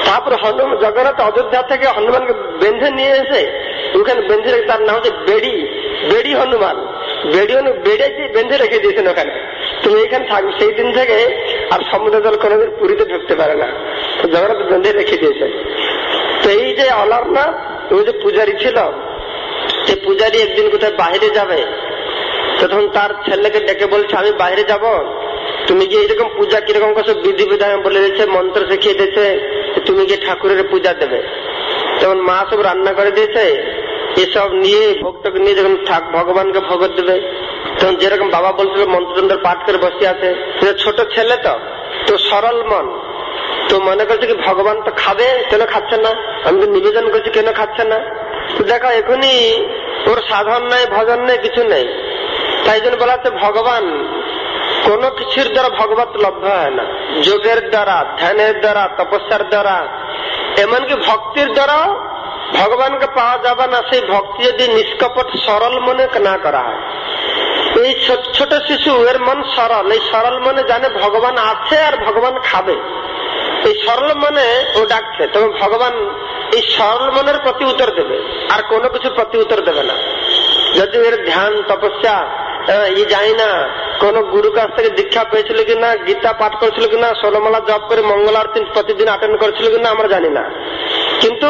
তারপরে হনুমান জগন্নাথ অযোধ্যা থেকে হনুমানকে বেঁধে নিয়ে এসে ওখানে বেঁধে রেখে, তার নাম হচ্ছে বেড়ি হনুমান, বেড়ে বেঁধে রেখে দিয়েছেন ওখানে, তুমি এখানে থাকবে। সেই দিন থেকে আর সমুদ্র জল কোনোদিন পুরীতে ঢুকতে পারে না, তো জগন্নাথ বেঁধে রেখে দিয়েছে। তো এই যে অলারনাথ, ওই যে পূজারী ছিল, সেই পূজারী একদিন কোথায় বাইরে যাবে, তখন তার ছেলেকে ডেকে বলছে আমি বাইরে যাব, তুমি গিয়ে এইরকম পূজা কিরকম করছো বিধি বিধান বলে দিয়েছে, মন্ত্র শিখিয়ে দিয়েছে, তুমি গিয়ে ঠাকুরের পূজা দেবে। তখন মা সব রান্না করে দিয়েছে, এসব নিয়ে ভক্তকে নিয়ে যখন ভগবানকে ভোগ দেবে, তখন যেরকম বাবা বলছিল মন্ত্রতন্ত্র পাঠ করে বসে আছে, ছোট ছেলে তো সরল মন, তো মনে করছে কি ভগবান তো খাবে, কেন খাচ্ছে না, আমি তো নিবেদন করছি কেন খাচ্ছে না। দেখো এখনই ওর সাধন নেই, ভজন নেই, কিছু নেই। তাই জন্য বলা হচ্ছে ভগবান কোন কিছুর দ্বারা ভগবত লব্ধ হয় না, যোগের দ্বারা, ধ্যানের দ্বারা, তপস্যার দ্বারা, এমনকি ভক্তির দ্বারা ভগবানকে পাওয়া যাবে না। সেই ভক্তি যদি নিষ্কপট সরল মনে না করা হয়। এই ছোট শিশু, এর মন সরল, এই সরল মনে জানে ভগবান আছে আর ভগবান খাবে, এই সরল মনে ও ডাকছে, তবে ভগবান এই সরল মনের প্রতি উত্তর দেবে, আর কোনো কিছু প্রতি উত্তর দেবে না। যদি এর ধ্যান তপস্যা জানি না কোন গুরু কাছ থেকে দীক্ষা পেয়েছিল কিনা, গীতা পাঠ করেছিল কিনা, 16 মালা জপ করে মঙ্গল আরতি প্রতিদিন অ্যাটেন্ড করেছিল কিনা আমরা জানি না, কিন্তু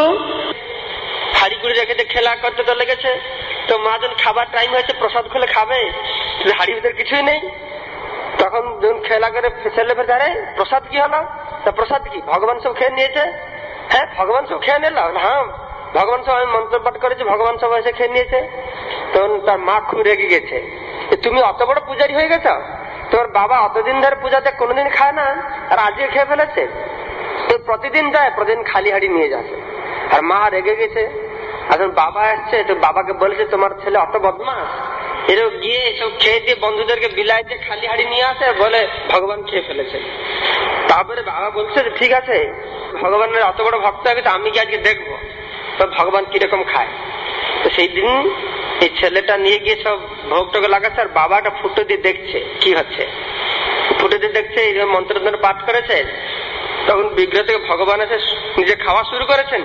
হাড়ি করে রেখে খেলা করতে তো লেগেছে। তো মা যখন খাবার টাইম হয়েছে, প্রসাদ খুলে খাবে, হাড়ির ভিতরে কিছুই নেই, তখন যখন খেলা করে ছেলে ফেলে আরে প্রসাদ কি হলো, তা প্রসাদ কি ভগবান সব খেয়ে নিয়েছে, হ্যাঁ ভগবান সব খেয়ে নিল, হ্যাঁ ভগবান সব আমি মন্ত্র পাঠ করেছি, ভগবান সব এসে খেয়ে নিয়েছে। তখন তার মা খুব রেগে গেছে, তুমি অত বড় পূজারি হয়ে গেছ, তোমার বাবা অতদিন ধরে পূজাতে কোনোদিন খায় না আর আজকে খেয়ে ফেলেছে, তো প্রতিদিন যায়, প্রতিদিন খালি হাড়ি নিয়ে যাচ্ছে। আর মা রেগে গেছে। এখন বাবা আসছে, তো বাবাকে বলেছে তোমার ছেলে অত বদমাস, এরও গিয়ে সব খেয়ে দিয়ে বন্ধুদেরকে বিলাইতে খালি হাড়ি নিয়ে আসে, বলে ভগবান খেয়ে ফেলেছে। তারপরে বাবা বলছে ঠিক আছে, ভগবানের অত বড় ভক্ত হয়ে গেছে, আমি কি আজকে দেখবো তো ভগবান কিরকম খায়। তো সেই দিন এই ছেলেটা নিয়ে গিয়ে সব ভোগটাকে লাগাচ্ছে, আর বাবাটা ফুটো দিয়ে দেখছে কি হচ্ছে, ফুটো দিয়ে দেখছে এই মন্ত্র পাঠ করেছে। তখন বিগ্রহ থেকে ভগবান এসে নিজে খাওয়া শুরু করেছেন।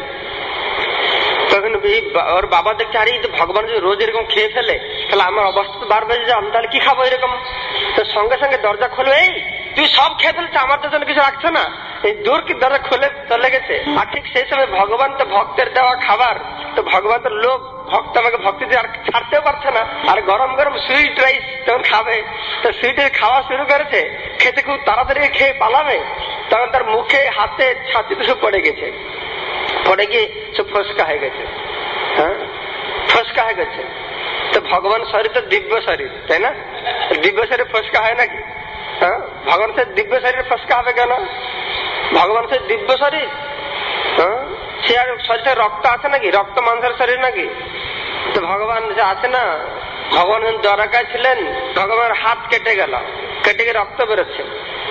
তখন ওর বাবা দেখছে আরে ভগবান যদি রোজ এরকম খেয়ে ফেলে তাহলে আমার অবস্থা তো বার বেজে যায়, আমি তাহলে কি খাবো এরকম। তো সঙ্গে সঙ্গে দরজা খোলো, এই তুই সব খেয়ে ফেলছে, আমার তো জন্য কিছু রাখছে না, এই দূর কি দরজা খুলে চলে গেছে। আর ঠিক সেই সময় ভগবান তো ভক্তের দেওয়া খাবার, তো ভগবান তো লোক ভক্ত আমাকে ভক্তি দিয়ে আর ছাড়তেও পারছে না, আর গরম গরম সুইট রাইস তখন খাবে, তো সুইটের খাওয়া শুরু করেছে, খেতে খুব তাড়াতাড়ি খেয়ে পালাবে, তখন তার মুখে হাতে ছাতিতে সব পড়ে গেছে, পড়ে গিয়ে সব ফসকা হয়ে গেছে, হ্যাঁ ফসকা হয়ে গেছে। তো ভগবান শরীর তো দিব্য শরীর, তাই না, দিব্য শরীর ফসকা হয় নাকি, হ্যাঁ ভগবান সে দিব্য শরীর ফসকা হবে কেন, ভগবান সে দিব্য শরীর, হ্যাঁ সে আর শরীরে রক্ত আছে নাকি, রক্ত মাংসের শরীর নাকি। তো ভগবান যে আছে না, ভগবান দ্বারকায় ছিলেন, ভগবানের হাত কেটে গেল, কেটে গিয়ে রক্ত বেরোচ্ছে।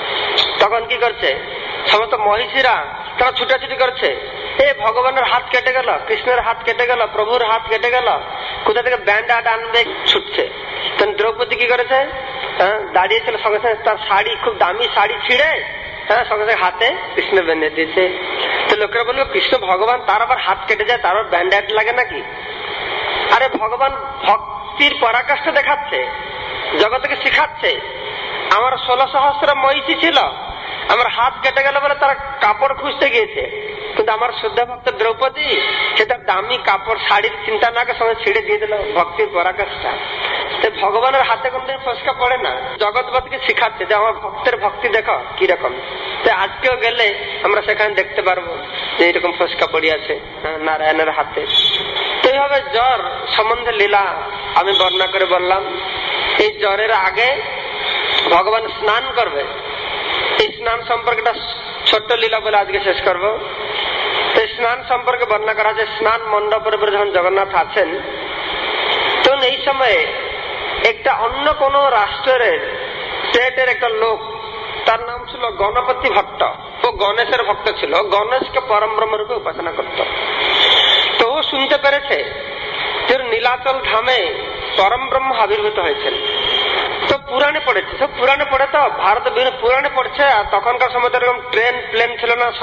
তখন কি করছে সমস্ত মহিষীরা, তারা ছুটাছুটি করছে, এ ভগবানের হাত কেটে গেল, কৃষ্ণের হাত কেটে গেল, প্রভুর হাত কেটে গেল, কোথা থেকে ব্যান্ড আনবে ছুটছে। তখন দ্রৌপদী কি করেছে, দাঁড়িয়েছিল, সঙ্গে সঙ্গে তার শাড়ি, খুব দামি শাড়ি ছিঁড়ে সঙ্গে সঙ্গে হাতে কৃষ্ণ বেঁধে দিয়েছে। তো লোকেরা বললো কৃষ্ণ ভগবান, তার আবার হাত কেটে যায়, তার আবার ব্যান্ড লাগে নাকি। আরে ভগবান ভক্তির পরাকাষ্ঠা দেখাচ্ছে, জগৎকে শিখাচ্ছে। আমার 16 সহস্র মহিষী ছিল, আমার হাত কেটে গেল বলে তারা কাপড় খুঁজতে গিয়েছে, কিন্তু আমার শুদ্ধ ভক্ত দ্রৌপদী সে তার দামি কাপড় শাড়ির চিন্তা না করে সঙ্গে ছিঁড়ে দিয়ে দিল, ভক্তির পরাকাষ্ঠা। ভগবানের হাতে কোনদিন ফসকা পড়ে না, জগৎপতিকে শিখাচ্ছে যে আমার ভক্তের ভক্তি দেখো কিরকম। আজকেও গেলে আমরা সেখানে দেখতে পারবো যে এরকম ফসকা পড়িয়াছে নারায়ণের হাতে। তো এইভাবে জ্বর সম্বন্ধে লীলা আমি বর্ণনা করে বললাম। এই জ্বরের আগে ভগবান স্নান করবে, এই স্নান সম্পর্কে একটা ছোট্ট লীলা বলে আজকে শেষ করব। এই স্নান সম্পর্কে বর্ণনা করা আছে, স্নান মণ্ডপের উপরে যখন জগন্নাথ আছেন, তখন এই সময়ে একটা অন্য কোন রাষ্ট্রের স্টেটের একটা লোক, তার নাম ছিল গণপতি ভট্ট, ও গণেশের ভক্ত ছিল, গণেশকে পরম ব্রহ্মরূপে উপাসনা করত। তো ও শুনতে পেরেছে যে নীলাচল ধামে পরম ব্রহ্ম আবির্ভূত হয়েছেন। তো পুরাণে পড়েছে, সব পুরাণে পড়ে, তো ভারত বিভিন্ন পুরাণে পড়ছে। আর তখনকার সময় তো এরকম ট্রেন প্লেন ছিল না, সব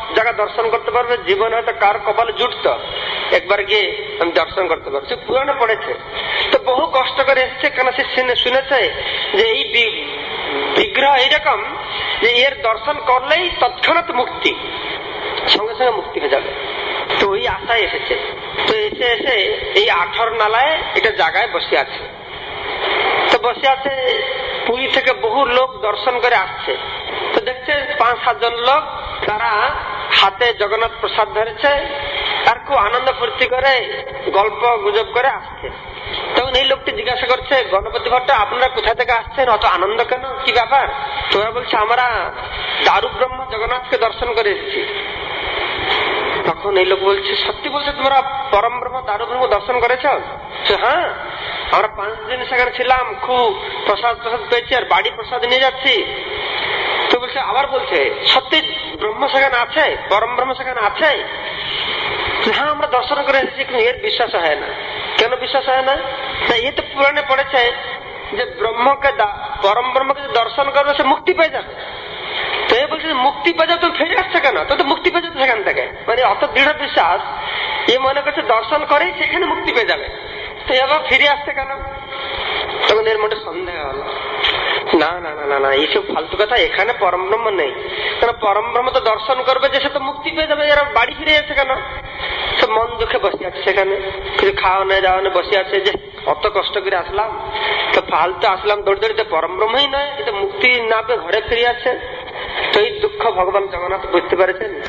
জায়গা দর্শন করতে পারবে, জীবন হয়তো কার কপালে জুটত একবার গিয়ে আমি দর্শন করতে পারবো। সে পুরাণে পড়েছে, তো বহু কষ্ট করে এসছে, কেন সে শুনেছে যে এই বিগ্রহ এইরকম যে এর দর্শন করলেই তৎক্ষণাৎ মুক্তি, সঙ্গে সঙ্গে মুক্তি হয়ে যাবে। তো ওই আশায় এসেছে। তো এসে এসে এই 18 নালায় এটা জায়গায় বসে আছে। তো বসে আছে, পুরী থেকে বহু লোক দর্শন করে আসছে। তো দেখছে 5-7 জন লোক, তারা হাতে জগন্নাথ প্রসাদ ধরেছে আর খুব আনন্দ ফুর্তি করে গল্প গুজব করে আসছে। তখন এই লোকটি জিজ্ঞাসা করছে, গণপতি ভট্ট আপনারা কোথা থেকে আসছেন, অত আনন্দ কেন, কি ব্যাপার? তোরা বলছে আমরা দারু ব্রহ্ম জগন্নাথকে দর্শন করে এসেছি। তখন এই লোক বলছে, সত্যি বলছে তোমরা পরম ব্রহ্ম দারু ব্রহ্ম দর্শন করেছ? হ্যাঁ, আমরা 5 দিন সেখানে ছিলাম, খুব প্রসাদ পেয়েছি আর বাড়ি প্রসাদ নিয়ে যাচ্ছি। তো বলছে, আবার বলছে সত্যি ব্রহ্ম সেখানে আছে, পরম ব্রহ্ম সেখানে আছে? হ্যাঁ, আমরা দর্শন করে এসেছি, কিন্তু এর বিশ্বাস হয় না। কেন বিশ্বাস হয় না? এ তো পুরাণে পড়েছে যে ব্রহ্মকে, পরম ব্রহ্মকে দর্শন করবে সে মুক্তি পেয়ে যাবে। তো এ বলছে মুক্তি পেয়ে যাবে, তুমি ফিরে আসছে কেন? তো মুক্তি পেয়ে যাবে সেখান থেকে, মানে অত দৃঢ় বিশ্বাস। এ মনে করছে দর্শন করেই সেখানে মুক্তি পেয়ে যাবে, তো এবার ফিরে আসছে কেন? তখন এর মধ্যে সন্দেহ হলো, না না না না না, এইসব ফালতু কথা, এখানে পরম ব্রহ্ম নেই। কারণ পরম ব্রহ্ম তো দর্শন করবে যে সে তো মুক্তি পেয়ে যাবে, এরা বাড়ি ফিরে যাচ্ছে কেন? সব মন দুঃখে বসে আছে, সেখানে কিছু খাওয়া নেই যাওয়া নেই, বসে আছে যে অত কষ্ট করে আসলাম, তো ফালতু আসলাম দৌড় দৌড়িতে, পরম ব্রহ্মই নয়, এটা মুক্তি না পেয়ে ঘরে ফিরে যাচ্ছে। তো এই দুঃখ ভগবান জগন্নাথ বুঝতে পেরেছেন।